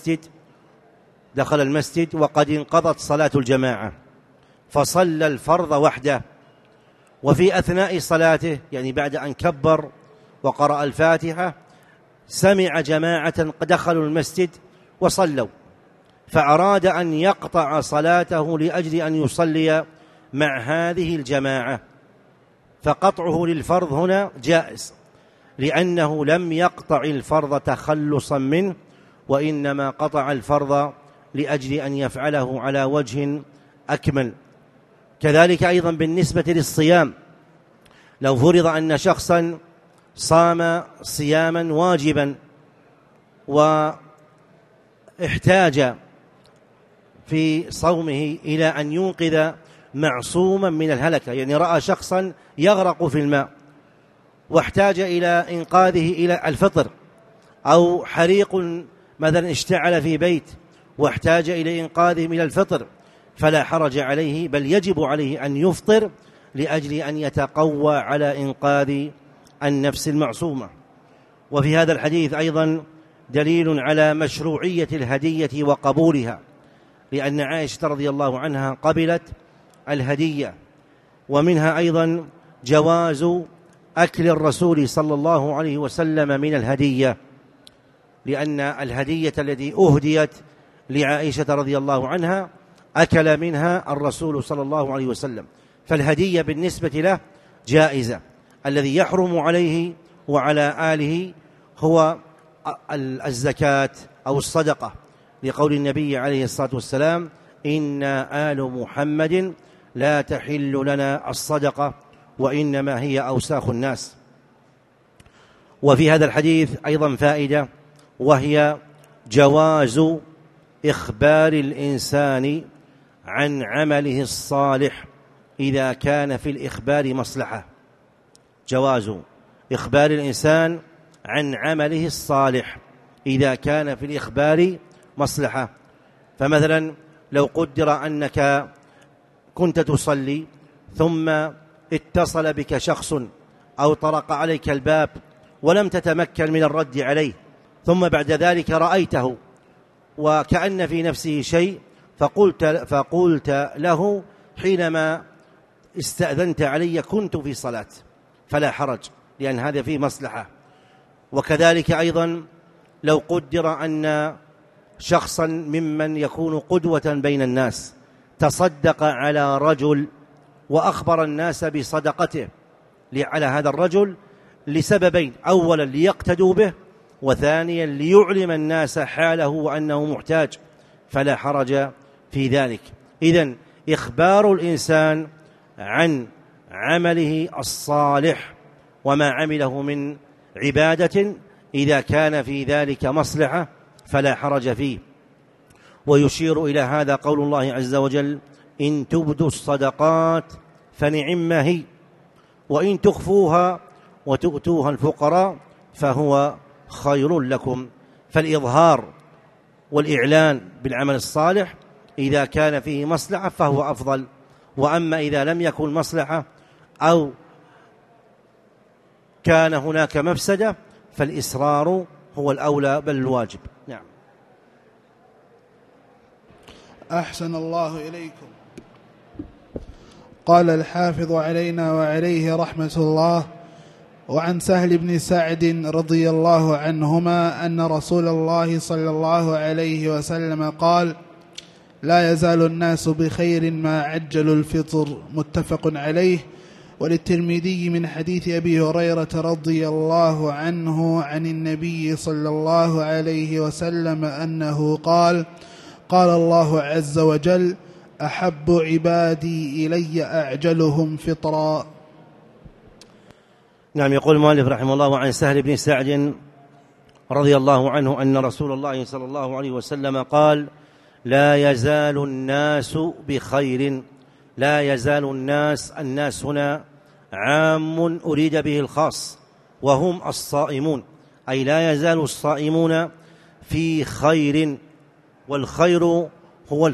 المسجد وقد انقضت صلاة الجماعة فصلى الفرض وحده، وفي أثناء صلاته يعني بعد أن كبر وقرأ الفاتحة سمع جماعة قد دخلوا المسجد وصلوا، فأراد أن يقطع صلاته لأجل أن يصلي مع هذه الجماعة، فقطعه للفرض هنا جائز، لأنه لم يقطع الفرض تخلصا منه، وإنما قطع الفرض لأجل أن يفعله على وجه أكمل. كذلك أيضا بالنسبة للصيام، لو فرض أن شخصا صام صياما واجبا واحتاج في صومه إلى أن ينقذ معصوما من الهلكة، يعني رأى شخصا يغرق في الماء واحتاج إلى إنقاذه إلى الفطر، أو حريق مثلا اشتعل في بيت واحتاج إلى إنقاذهم إلى الفطر، فلا حرج عليه، بل يجب عليه أن يفطر لأجل أن يتقوى على إنقاذ النفس المعصومة. وفي هذا الحديث أيضا دليل على مشروعية الهدية وقبولها، لأن عائشة رضي الله عنها قبلت الهدية. ومنها أيضا جواز أكل الرسول صلى الله عليه وسلم من الهدية، لأن الهدية التي أهديت لعائشة رضي الله عنها أكل منها الرسول صلى الله عليه وسلم، فالهدية بالنسبة له جائزة. الذي يحرم عليه وعلى آله هو الزكاة أو الصدقة، لقول النبي عليه الصلاة والسلام: إنا آل محمد لا تحل لنا الصدقة وإنما هي أوساخ الناس. وفي هذا الحديث أيضا فائدة، وهي جواز إخبار الإنسان عن عمله الصالح إذا كان في الإخبار مصلحة. جواز إخبار الإنسان عن عمله الصالح إذا كان في الإخبار مصلحة. فمثلا لو قدر أنك كنت تصلي ثم اتصل بك شخص أو طرق عليك الباب ولم تتمكن من الرد عليه، ثم بعد ذلك رأيته وكأن في نفسه شيء فقلت له حينما استأذنت علي كنت في صلاة، فلا حرج، لأن هذا فيه مصلحة. وكذلك أيضا لو قدر أن شخصا ممن يكون قدوة بين الناس تصدق على رجل وأخبر الناس بصدقته على هذا الرجل لسببين: أولا ليقتدوا به، وثانيا ليعلم الناس حاله وأنه محتاج، فلا حرج في ذلك. إذن إخبار الإنسان عن عمله الصالح وما عمله من عبادة إذا كان في ذلك مصلحة فلا حرج فيه. ويشير إلى هذا قول الله عز وجل: إن تبدوا الصدقات فنعما هي وإن تخفوها وتؤتوها الفقراء فهو خير لكم. فالإظهار والإعلان بالعمل الصالح إذا كان فيه مصلحة فهو أفضل، وأما إذا لم يكن مصلحة أو كان هناك مفسدة فالإسرار هو الأولى بل الواجب. نعم. أحسن الله إليكم. قال الحافظ علينا وعليه رحمة الله: وعن سهل بن سعد رضي الله عنهما أن رسول الله صلى الله عليه وسلم قال: لا يزال الناس بخير ما عجلوا الفطر. متفق عليه. وللترمذي من حديث أبي هريرة رضي الله عنه عن النبي صلى الله عليه وسلم أنه قال: قال الله عز وجل: أحب عبادي إلي أعجلهم فطرا. نعم. يقول المؤلف رحمه الله: وعن سهل بن سعد رضي الله عنه أن رسول الله صلى الله عليه وسلم قال: لا يزال الناس بخير. لا يزال الناس هنا عام أريد به الخاص، وهم الصائمون، أي لا يزال الصائمون في خير. والخير هو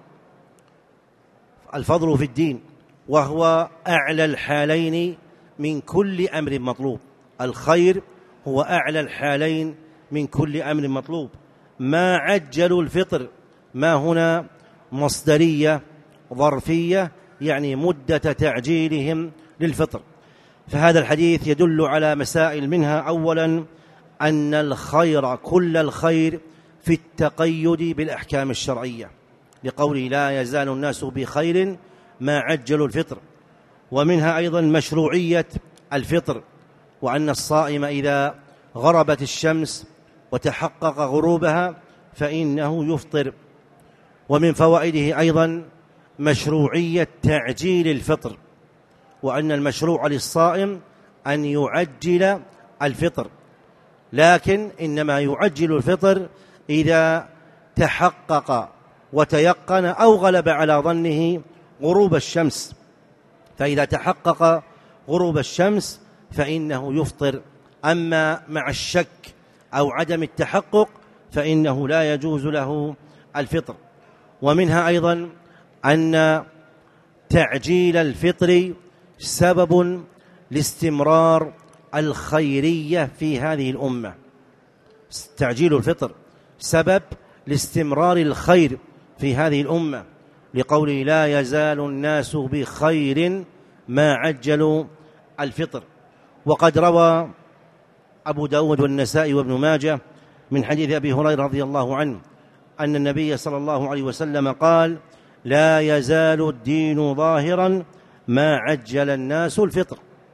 الفضل في الدين، وهو أعلى الحالين من كل أمر مطلوب. الخير هو أعلى الحالين من كل أمر مطلوب. ما عجلوا الفطر، ما هنا مصدرية ظرفية، يعني مدة تعجيلهم للفطر. فهذا الحديث يدل على مسائل، منها أولا أن الخير كل الخير في التقيد بالأحكام الشرعية، لقوله: لا يزال الناس بخير ما عجلوا الفطر. ومنها أيضا مشروعية الفطر، وأن الصائم إذا غربت الشمس وتحقق غروبها فإنه يفطر. ومن فوائده أيضا مشروعية تعجيل الفطر، وأن المشروع للصائم أن يعجل الفطر، لكن إنما يعجل الفطر إذا تحقق وتيقن أو غلب على ظنه غروب الشمس. فإذا تحقق غروب الشمس فإنه يفطر. أما مع الشك أو عدم التحقق فإنه لا يجوز له الفطر. ومنها أيضا أن تعجيل الفطر سبب لاستمرار الخيرية في هذه الأمة. تعجيل الفطر سبب لاستمرار الخير في هذه الأمة، لقوله: لا يزال الناس بخير ما عجلوا الفطر. وقد روى أبو داود والنسائي وابن ماجه من حديث أبي هريرة رضي الله عنه أن النبي صلى الله عليه وسلم قال: لا يزال الدين ظاهرا ما عجل الناس الفطر.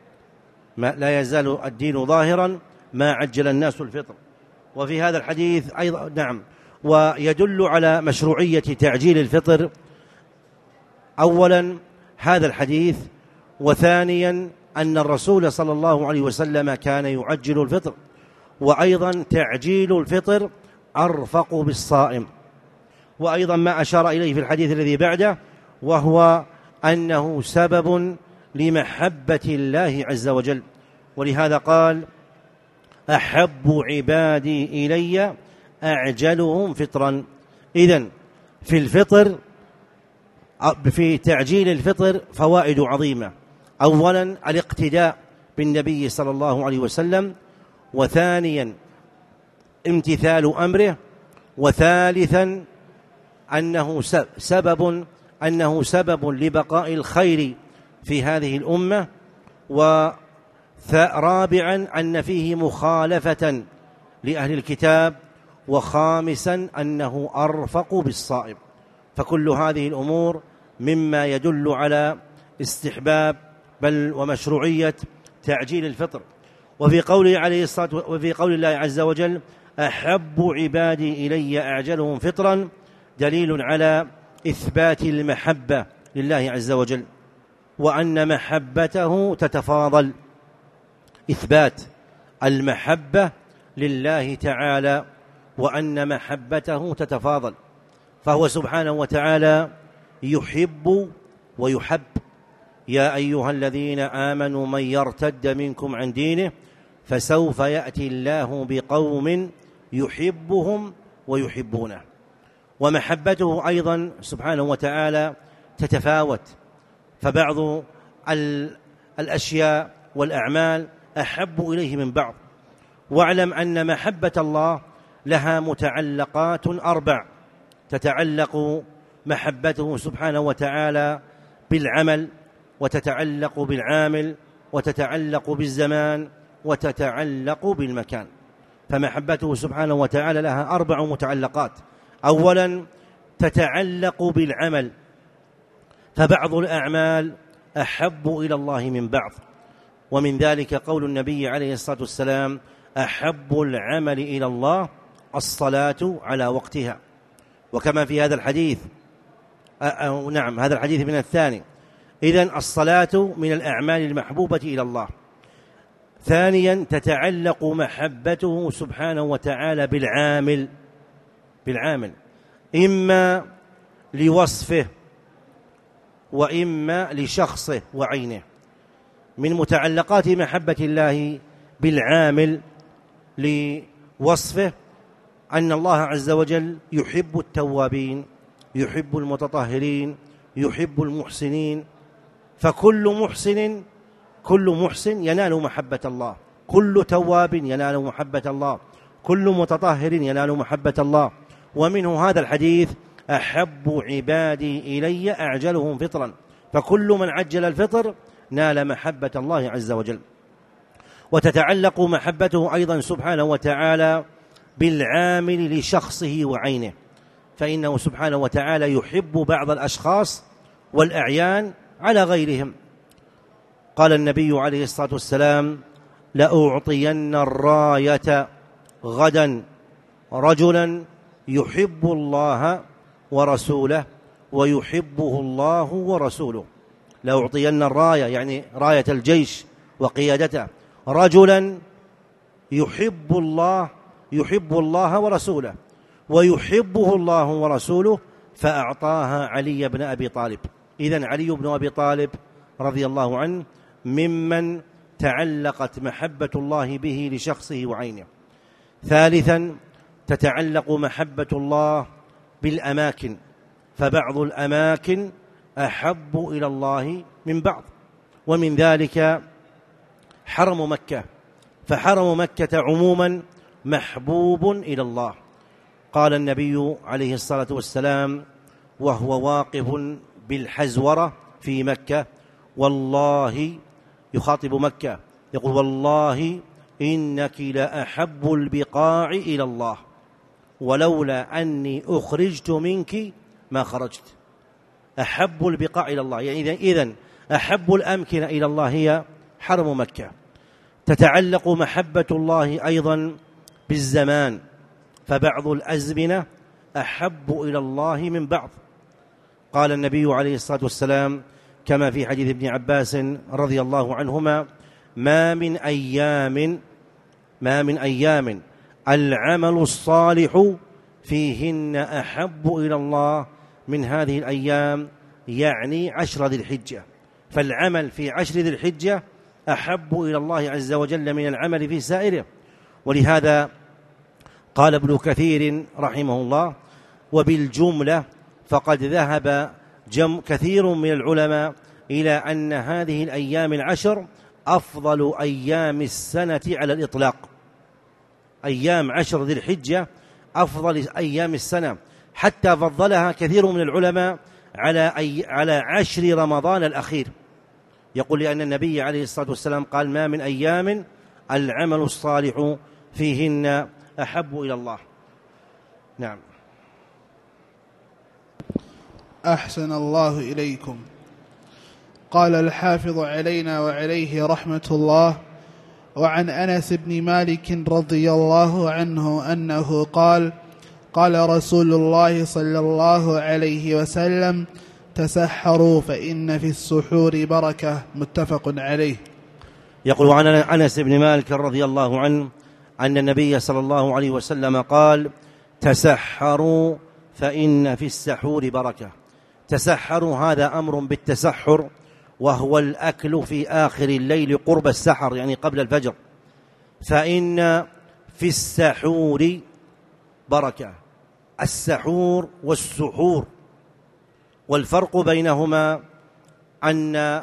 لا يزال الدين ظاهرا ما عجل الناس الفطر. وفي هذا الحديث أيضا نعم، ويدل على مشروعية تعجيل الفطر أولا هذا الحديث، وثانيا أن الرسول صلى الله عليه وسلم كان يعجل الفطر. وأيضا تعجيل الفطر أرفق بالصائم. وأيضا ما أشار إليه في الحديث الذي بعده، وهو أنه سبب لمحبة الله عز وجل. ولهذا قال: أحب عبادي إلي أعجلهم فطرا. إذن في الفطر، في تعجيل الفطر فوائد عظيمة. أولا الاقتداء بالنبي صلى الله عليه وسلم، وثانيا امتثال أمره، وثالثا أنه سبب لبقاء الخير في هذه الأمة، ورابعا أن فيه مخالفة لأهل الكتاب، وخامسا أنه أرفق بالصائم. فكل هذه الأمور مما يدل على استحباب بل ومشروعية تعجيل الفطر. وفي قول الله عز وجل: أحب عبادي إلي أعجلهم فطرا، دليل على إثبات المحبة لله عز وجل، وأن محبته تتفاضل. إثبات المحبة لله تعالى، وأن محبته تتفاضل، فهو سبحانه وتعالى يحب ويحب. يا أيها الذين آمنوا من يرتد منكم عن دينه فسوف يأتي الله بقوم يحبهم ويحبونه. ومحبته أيضا سبحانه وتعالى تتفاوت، فبعض الأشياء والأعمال أحب إليه من بعض. واعلم أن محبة الله لها متعلقات 4. تتعلق محبته سبحانه وتعالى بالعمل، وتتعلق بالعامل، وتتعلق بالزمان، وتتعلق بالمكان. فمحبته سبحانه وتعالى لها 4 متعلقات. أولا تتعلق بالعمل، فبعض الأعمال أحب إلى الله من بعض، ومن ذلك قول النبي عليه الصلاة والسلام: أحب العمل إلى الله الصلاة على وقتها. وكما في هذا الحديث هذا الحديث من الثاني. إذن الصلاة من الأعمال المحبوبة إلى الله. ثانيا تتعلق محبته سبحانه وتعالى بالعامل، إما لوصفه وإما لشخصه وعينه. من متعلقات محبة الله بالعامل لوصفه أن الله عز وجل يحب التوابين، يحب المتطهرين، يحب المحسنين. فكل محسن ينال محبة الله، كل تواب ينال محبة الله، كل متطهر ينال محبة الله. ومنه هذا الحديث: أحب عبادي إلي أعجلهم فطرا. فكل من عجل الفطر نال محبة الله عز وجل. وتتعلق محبته أيضا سبحانه وتعالى بالعامل لشخصه وعينه، فإنه سبحانه وتعالى يحب بعض الأشخاص والأعيان على غيرهم. قال النبي عليه الصلاة والسلام: لأعطين الراية غدا رجلا يحب الله ورسوله ويحبه الله ورسوله. لأعطين الراية يعني راية الجيش وقيادته، رجلا يحب الله ورسوله ويحبه الله ورسوله، فأعطاها علي بن أبي طالب. إذن علي بن أبي طالب رضي الله عنه ممن تعلقت محبة الله به لشخصه وعينه. ثالثا تتعلق محبة الله بالأماكن، فبعض الأماكن أحب إلى الله من بعض، ومن ذلك حرم مكة. فحرم مكة عموما محبوب إلى الله. قال النبي عليه الصلاة والسلام وهو واقف بالحزورة في مكة: والله، يخاطب مكة، يقول: والله إنك لأحب البقاع إلى الله، ولولا أني أخرجت منك ما خرجت. أحب البقاع إلى الله، يعني إذن أحب الأمكنة إلى الله هي حرم مكة. تتعلق محبة الله أيضا بالزمان، فبعض الأزمنة أحب إلى الله من بعض. قال النبي عليه الصلاة والسلام كما في حديث ابن عباس رضي الله عنهما: ما من أيام العمل الصالح فيهن أحب إلى الله من هذه الأيام، يعني 10 ذي الحجة. فالعمل في 10 ذي الحجة أحب إلى الله عز وجل من العمل في سائره. ولهذا قال ابن كثير رحمه الله: وبالجملة فقد ذهب كثير من العلماء إلى أن هذه الأيام 10 أفضل أيام السنة على الإطلاق. أيام 10 ذي الحجة أيام السنة، حتى فضلها كثير من العلماء على 10 رمضان الأخير. يقول لأن النبي عليه الصلاة والسلام قال: ما من أيام العمل الصالح فيهن أحب إلى الله. نعم. أحسن الله إليكم. قال الحافظ علينا وعليه رحمة الله: وعن أنس بن مالك رضي الله عنه أنه قال: قال رسول الله صلى الله عليه وسلم: تسحروا فإن في السحور بركة. متفق عليه. يقول عن أنس بن مالك رضي الله عنه أن النبي صلى الله عليه وسلم قال: تسحروا فإن في السحور بركة. تسحروا هذا أمر بالتسحر، وهو الأكل في آخر الليل قرب السحر، يعني قبل الفجر. فإن في السحور بركة. السحور والسحور، والفرق بينهما أن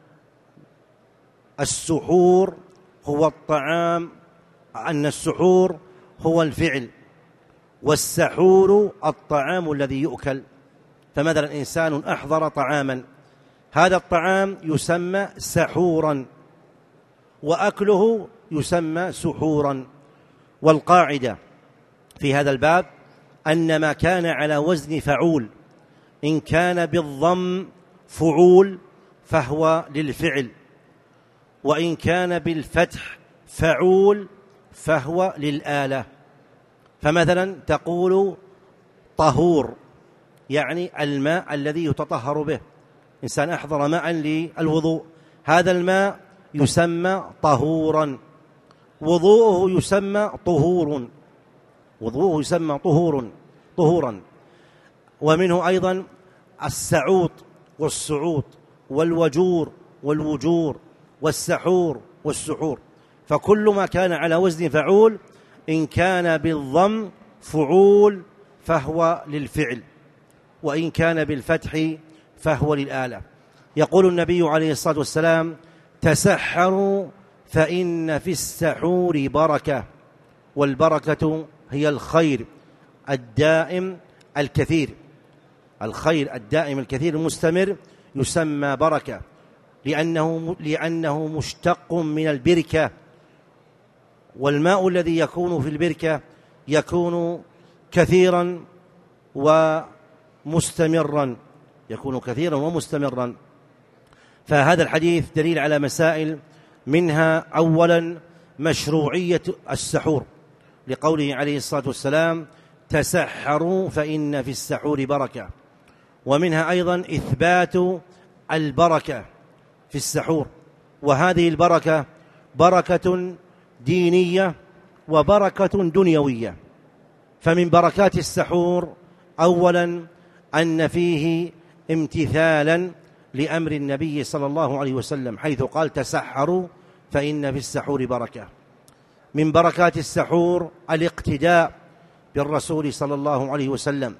السحور هو الطعام، أن السحور هو الفعل، والسحور الطعام الذي يؤكل. فمثلا إنسان أحضر طعاما، هذا الطعام يسمى سحورا، وأكله يسمى سحورا. والقاعدة في هذا الباب أن ما كان على وزن فعول إن كان بالضم فعول فهو للفعل، وإن كان بالفتح فعول فهو للآلة. فمثلا تقول طهور يعني الماء الذي يتطهر به، إنسان أحضر ماء للوضوء، هذا الماء يسمى طهورا، وضوءه يسمى طهور، وضوءه يسمى طهورا. ومنه أيضا السعوط والسعوط والوجور والوجور والسحور والسحور. فكل ما كان على وزن فعول إن كان بالضم فعول فهو للفعل، وإن كان بالفتح فهو للآلة. يقول النبي عليه الصلاة والسلام: تسحروا فإن في السحور بركة. والبركة هي الخير الدائم الكثير، الخير الدائم الكثير المستمر يسمى بركة، لأنه مشتق من البركة، والماء الذي يكون في البركة يكون كثيرا ومستمرا، يكون كثيرا ومستمرا. فهذا الحديث دليل على مسائل، منها أولا مشروعية السحور لقوله عليه الصلاة والسلام: تسحروا فإن في السحور بركة. ومنها أيضا إثبات البركة في السحور، وهذه البركة بركة دينية وبركة دنيوية. فمن بركات السحور أولا أن فيه امتثالا لأمر النبي صلى الله عليه وسلم، حيث قال: تسحروا فإن في السحور بركة. من بركات السحور الاقتداء بالرسول صلى الله عليه وسلم.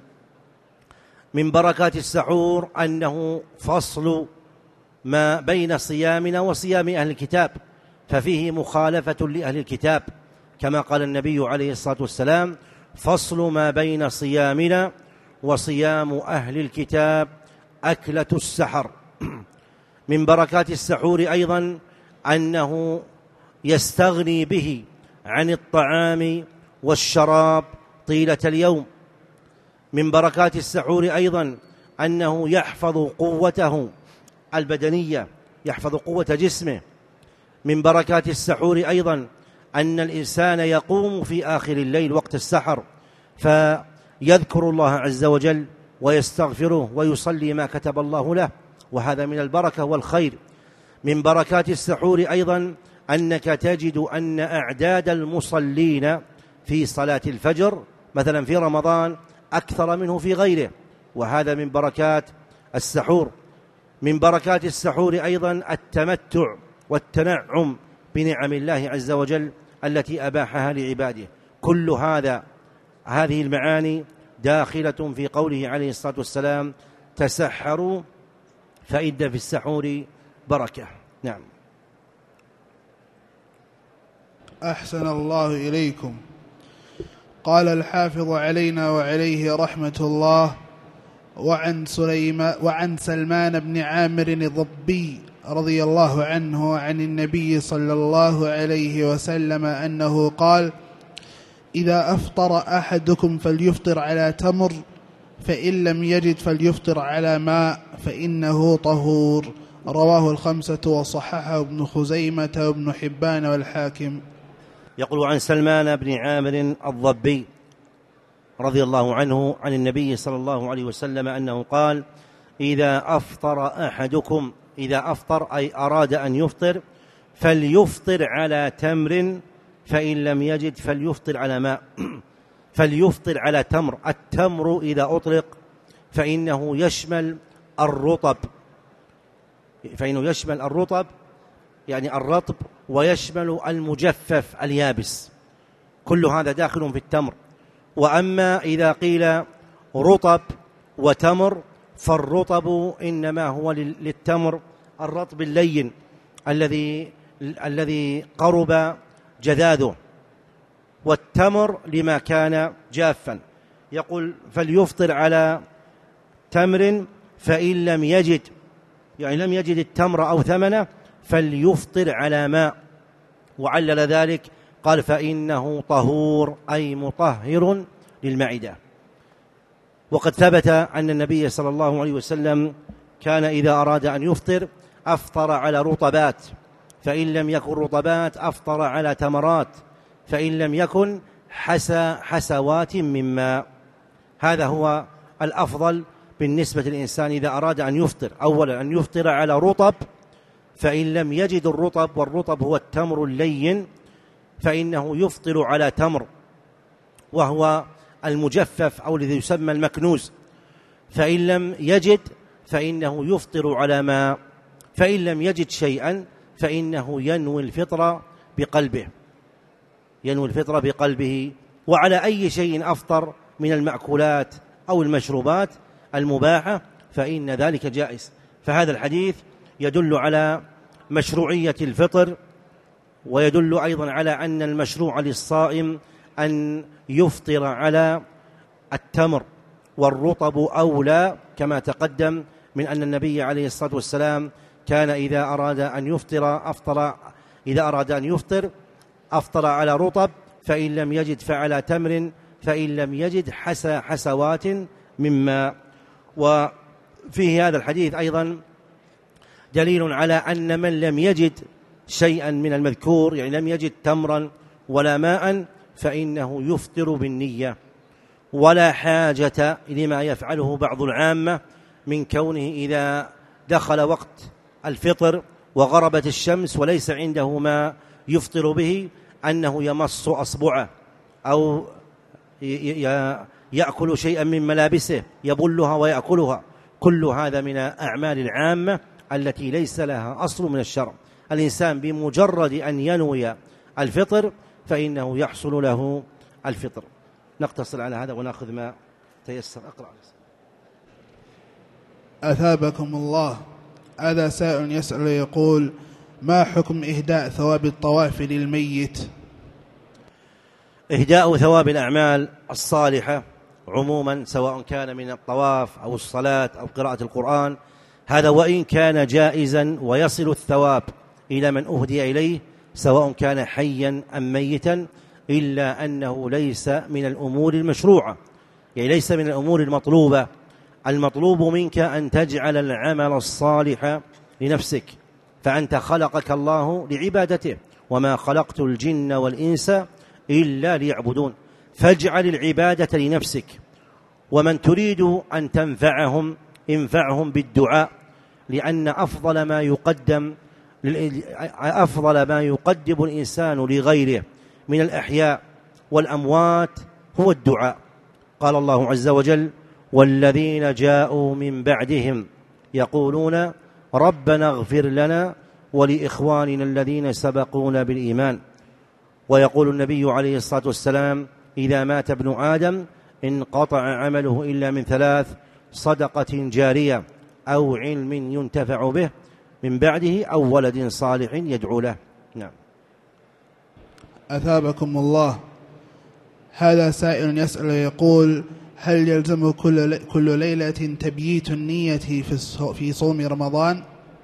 من بركات السحور أنه فصل ما بين صيامنا وصيام أهل الكتاب، ففيه مخالفة لأهل الكتاب، كما قال النبي عليه الصلاة والسلام: فصل ما بين صيامنا وصيام أهل الكتاب أكلة السحر. من بركات السحور أيضا أنه يستغني به عن الطعام والشراب طيلة اليوم. من بركات السحور أيضا أنه يحفظ قوته البدنية، يحفظ قوة جسمه. من بركات السحور أيضا أن الإنسان يقوم في آخر الليل وقت السحر فيذكر الله عز وجل ويستغفره ويصلي ما كتب الله له، وهذا من البركة والخير. من بركات السحور أيضا أنك تجد أن أعداد المصلين في صلاة الفجر مثلا في رمضان أكثر منه في غيره، وهذا من بركات السحور. من بركات السحور أيضا التمتع والتنعم بنعم الله عز وجل التي أباحها لعباده. كل هذه المعاني داخلة في قوله عليه الصلاة والسلام: تسحروا فإن في السحور بركة. نعم. أحسن الله إليكم. قال الحافظ علينا وعليه رحمة الله: وعن سلمان بن عامر الضبي رضي الله عنه عن النبي صلى الله عليه وسلم أنه قال: إذا أفطر أحدكم فليفطر على تمر، فإن لم يجد فليفطر على ماء فإنه طهور. رواه الخمسة وصححه ابن خزيمة وابن حبان والحاكم. يقول عن سلمان بن عامر الضبي رضي الله عنه عن النبي صلى الله عليه وسلم أنه قال: إذا أفطر أحدكم، إذا أفطر أي أراد أن يفطر، فليفطر على تمر، فإن لم يجد فليفطر على ماء. فليفطر على تمر. التمر إذا أطلق فإنه يشمل الرطب، يعني الرطب، ويشمل المجفف اليابس، كل هذا داخل في التمر. وأما إذا قيل رطب وتمر فالرطب إنما هو للتمر الرطب اللين الذي قرب جذاذه، والتمر لما كان جافا. يقول: فليفطر على تمر، فإن لم يجد، يعني لم يجد التمر أو ثمنه، فليفطر على ماء. وعلل ذلك قال فإنه طهور أي مطهر للمعدة. وقد ثبت أن النبي صلى الله عليه وسلم كان إذا أراد أن يفطر أفطر على رطبات، فإن لم يكن رطبات أفطر على تمرات، فإن لم يكن حسوات من ماء. هذا هو الأفضل بالنسبة للإنسان إذا أراد أن يفطر. أولا أن يفطر على رطب، فإن لم يجد الرطب، والرطب هو التمر اللين، فإنه يفطر على تمر وهو المجفف أو الذي يسمى المكنوز. فإن لم يجد فإنه يفطر على ماء. فإن لم يجد شيئا فإنه ينوي الفطر بقلبه، ينوي الفطر بقلبه. وعلى أي شيء أفطر من المأكولات أو المشروبات المباحة فإن ذلك جائز. فهذا الحديث يدل على مشروعية الفطر، ويدل أيضا على أن المشروع للصائم أن يفطر على التمر، والرطب أولى كما تقدم من أن النبي عليه الصلاة والسلام كان إذا أراد أن يفطر أفطر على رطب، فإن لم يجد فعلى تمر، فإن لم يجد حسوات من ماء. وفيه هذا الحديث أيضا دليل على أن من لم يجد شيئا من المذكور، يعني لم يجد تمرا ولا ماء، فإنه يفطر بالنية، ولا حاجة لما يفعله بعض العامة من كونه إذا دخل وقت الفطر وغربت الشمس وليس عنده ما يفطر به أنه يمص أصبعه أو يأكل شيئا من ملابسه يبلها ويأكلها. كل هذا من أعمال العامة التي ليس لها أصل من الشرع. الإنسان بمجرد أن ينوي الفطر فإنه يحصل له الفطر. نقتصر على هذا ونأخذ ما تيسر. أقرأ. أثابكم الله. هذا سائل يسأل يقول: ما حكم إهداء ثواب الطواف للميت؟ إهداء ثواب الأعمال الصالحة عموما سواء كان من الطواف أو الصلاة أو قراءة القرآن، هذا وإن كان جائزا ويصل الثواب إلى من أهدي إليه سواء كان حيا أم ميتا، إلا أنه ليس من الأمور المشروعة، يعني ليس من الأمور المطلوبة. المطلوب منك أن تجعل العمل الصالح لنفسك، فأنت خلقك الله لعبادته، وما خلقت الجن والإنس إلا ليعبدون. فاجعل العبادة لنفسك، ومن تريد أن تنفعهم انفعهم بالدعاء، لأن أفضل ما يقدم الإنسان لغيره من الأحياء والأموات هو الدعاء. قال الله عز وجل: والذين جاءوا من بعدهم يقولون ربنا اغفر لنا ولإخواننا الذين سبقونا بالإيمان. ويقول النبي عليه الصلاة والسلام: إذا مات ابن آدم انقطع عمله إلا من ثلاث: صدقة جارية أو علم ينتفع به من بعده أو ولد صالح يدعو له. نعم. أثابكم الله. هذا سائل يسأل يقول: هل يلزم كل ليلة تبييت النية في صوم رمضان؟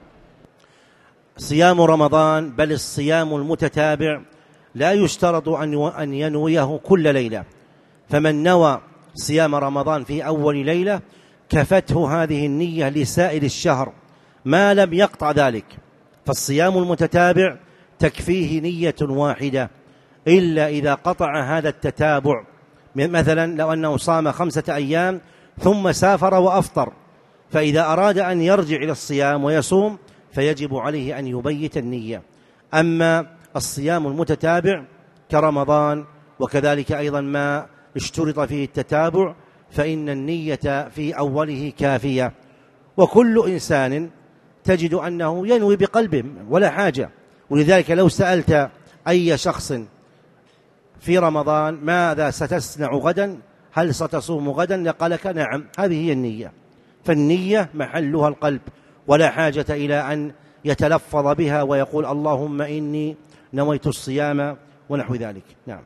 صيام رمضان بل الصيام المتتابع لا يشترط أن ينويه كل ليلة، فمن نوى صيام رمضان في أول ليلة كفته هذه النية لسائر الشهر ما لم يقطع ذلك. فالصيام المتتابع تكفيه نية واحدة، إلا إذا قطع هذا التتابع. مثلا لو أنه صام 5 أيام ثم سافر وأفطر، فإذا أراد أن يرجع إلى الصيام ويصوم فيجب عليه أن يبيت النية. أما الصيام المتتابع كرمضان وكذلك أيضا ما اشترط فيه التتابع فإن النية في أوله كافية. وكل إنسان تجد أنه ينوي بقلبه ولا حاجة. ولذلك لو سألت أي شخص في رمضان ماذا ستصنع غدا، هل ستصوم غدا، لقال لك نعم. هذه هي النية. فالنية محلها القلب، ولا حاجة إلى أن يتلفظ بها ويقول اللهم إني نويت الصيام ونحو ذلك. نعم.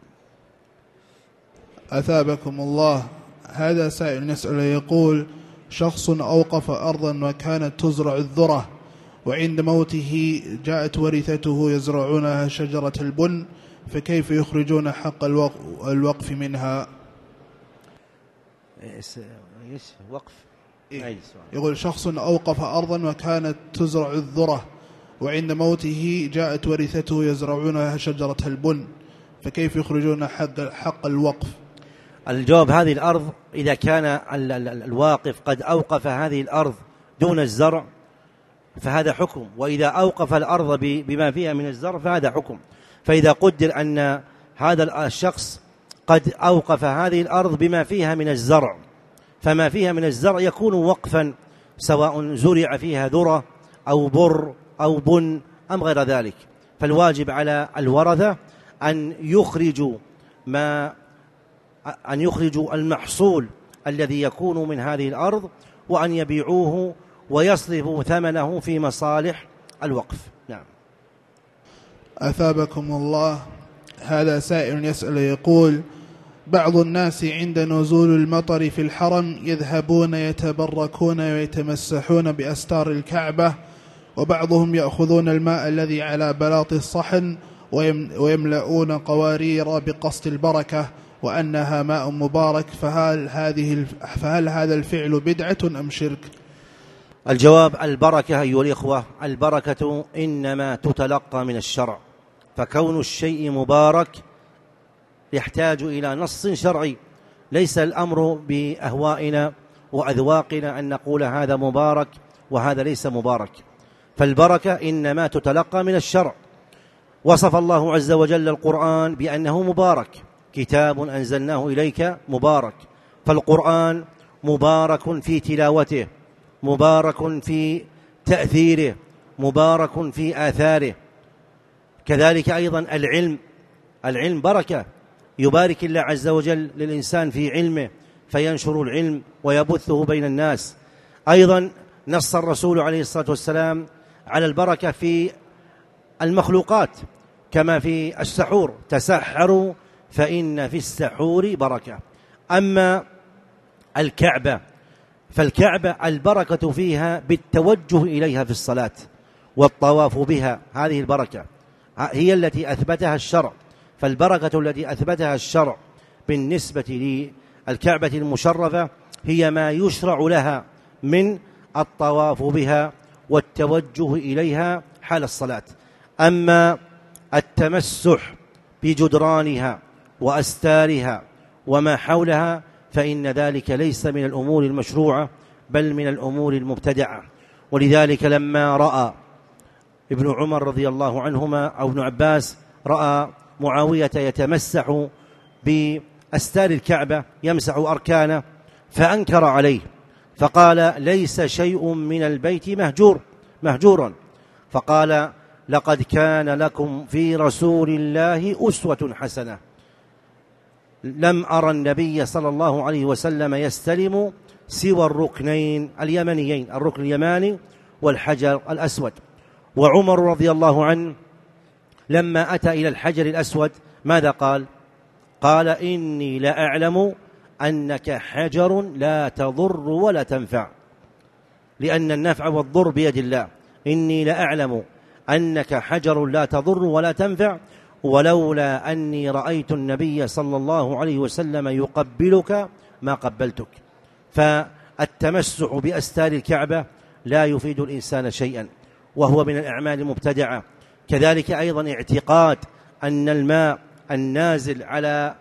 أثابكم الله. هذا سائل يسأل يقول: شخص أوقف أرضا وكانت تزرع الذرة وعند موته جاءت ورثته يزرعونها شجرة البن، فكيف يخرجون حق الوقف منها؟ وقف يقول شخص أوقف أرضا وكانت تزرع الذرة، وعند موته جاءت ورثته يزرعونها شجرة البن، فكيف يخرجون حق الوقف؟ الجواب: هذه الأرض إذا كان الواقف قد أوقف هذه الأرض دون الزرع فهذا حكم، وإذا أوقف الأرض بما فيها من الزرع فهذا حكم. فإذا قدر أن هذا الشخص قد أوقف هذه الأرض بما فيها من الزرع، فما فيها من الزرع يكون وقفا، سواء زرع فيها ذرة أو بر أو بن أم غير ذلك. فالواجب على الورثة أن يخرجوا المحصول الذي يكون من هذه الأرض، وأن يبيعوه ويصرفوا ثمنه في مصالح الوقف. نعم. أثابكم الله. هذا سائل يسأل يقول: بعض الناس عند نزول المطر في الحرم يذهبون يتبركون ويتمسحون بأستار الكعبة، وبعضهم يأخذون الماء الذي على بلاط الصحن ويملؤون قوارير بقصد البركة وأنها ماء مبارك، فهل هذا الفعل بدعة أم شرك؟ الجواب: البركة أيها الإخوة، البركة إنما تتلقى من الشرع، فكون الشيء مبارك يحتاج إلى نص شرعي، ليس الأمر بأهوائنا وأذواقنا أن نقول هذا مبارك وهذا ليس مبارك. فالبركة إنما تتلقى من الشرع. وصف الله عز وجل القرآن بأنه مبارك، كتاب أنزلناه إليك مبارك. فالقرآن مبارك في تلاوته، مبارك في تأثيره، مبارك في آثاره. كذلك أيضا العلم بركة، يبارك الله عز وجل للإنسان في علمه فينشر العلم ويبثه بين الناس. أيضا نص الرسول عليه الصلاة والسلام على البركة في المخلوقات، كما في السحور: تسحروا فإن في السحور بركة. أما الكعبة فالكعبة البركة فيها بالتوجه إليها في الصلاة والطواف بها، هذه البركة هي التي أثبتها الشرع. فالبركة التي أثبتها الشرع بالنسبة للكعبة المشرفة هي ما يشرع لها من الطواف بها والتوجه إليها حال الصلاة. أما التمسح بجدرانها وأستارها وما حولها فإن ذلك ليس من الأمور المشروعة بل من الأمور المبتدعة. ولذلك لما رأى ابن عمر رضي الله عنهما أو ابن عباس رأى معاوية يتمسح بأستار الكعبة، يمسح أركانه، فأنكر عليه فقال: ليس شيء من البيت مهجورا. فقال: لقد كان لكم في رسول الله أسوة حسنة. لم أرى النبي صلى الله عليه وسلم يستلم سوى الركنين اليمنيين، الركن اليماني والحجر الأسود. وعمر رضي الله عنه لما أتى إلى الحجر الأسود ماذا قال؟ قال: إني لأعلم أنك حجر لا تضر ولا تنفع، لأن النفع والضر بيد الله. إني لأعلم أنك حجر لا تضر ولا تنفع، ولولا أني رأيت النبي صلى الله عليه وسلم يقبلك ما قبلتك. فالتمسح بأستار الكعبة لا يفيد الإنسان شيئا، وهو من الأعمال المبتدعة. كذلك أيضا اعتقاد أن الماء النازل على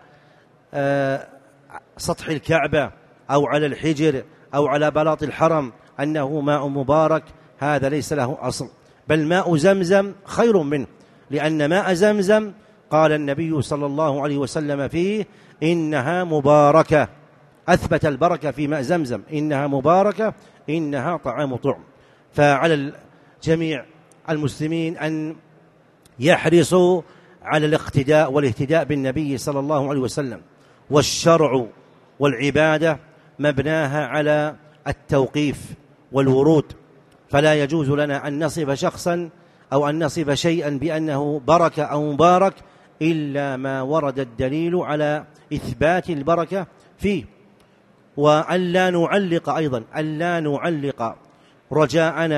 سطح الكعبة أو على الحجر أو على بلاط الحرم أنه ماء مبارك، هذا ليس له أصل، بل ماء زمزم خير منه، لأن ماء زمزم قال النبي صلى الله عليه وسلم فيه: إنها مباركة، أثبت البركة في ماء زمزم، إنها مباركة، إنها طعام طعم. فعلى جميع المسلمين أن يحرصوا على الاقتداء والاهتداء بالنبي صلى الله عليه وسلم. والشرع والعبادة مبناها على التوقيف والورود، فلا يجوز لنا أن نصف شخصا أو أن نصف شيئا بأنه بركة أو مبارك إلا ما ورد الدليل على إثبات البركة فيه. وأن لا نعلق أيضا، أن لا نعلق رجاءنا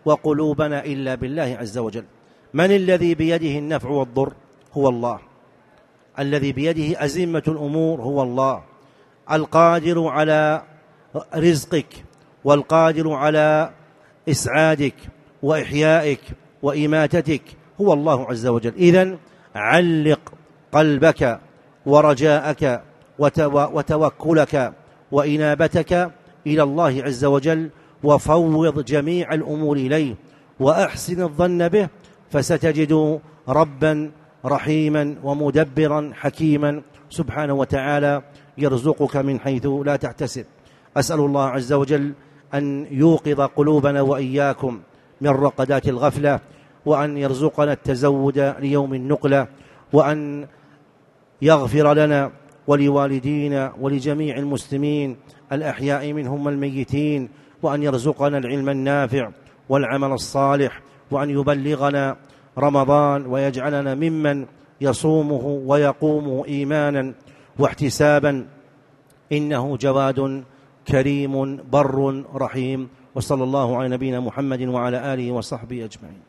وقلوبنا إلا بالله عز وجل. من الذي بيده النفع والضر؟ هو الله. الذي بيده أزمة الأمور هو الله. القادر على رزقك والقادر على إسعادك وإحيائك وإماتتك هو الله عز وجل. إذن علق قلبك ورجاءك وتوكلك وإنابتك إلى الله عز وجل، وفوض جميع الأمور إليه، وأحسن الظن به، فستجد ربا رحيما ومدبرا حكيما سبحانه وتعالى يرزقك من حيث لا تحتسب. أسأل الله عز وجل أن يوقظ قلوبنا وإياكم من رقدات الغفلة، وأن يرزقنا التزود ليوم النقلة، وأن يغفر لنا ولوالدينا ولجميع المسلمين الأحياء منهم والميتين، وأن يرزقنا العلم النافع والعمل الصالح، وأن يبلغنا رمضان ويجعلنا ممن يصومه ويقومه إيمانا واحتسابا، إنه جواد كريم بر رحيم. وصلى الله على نبينا محمد وعلى آله وصحبه أجمعين.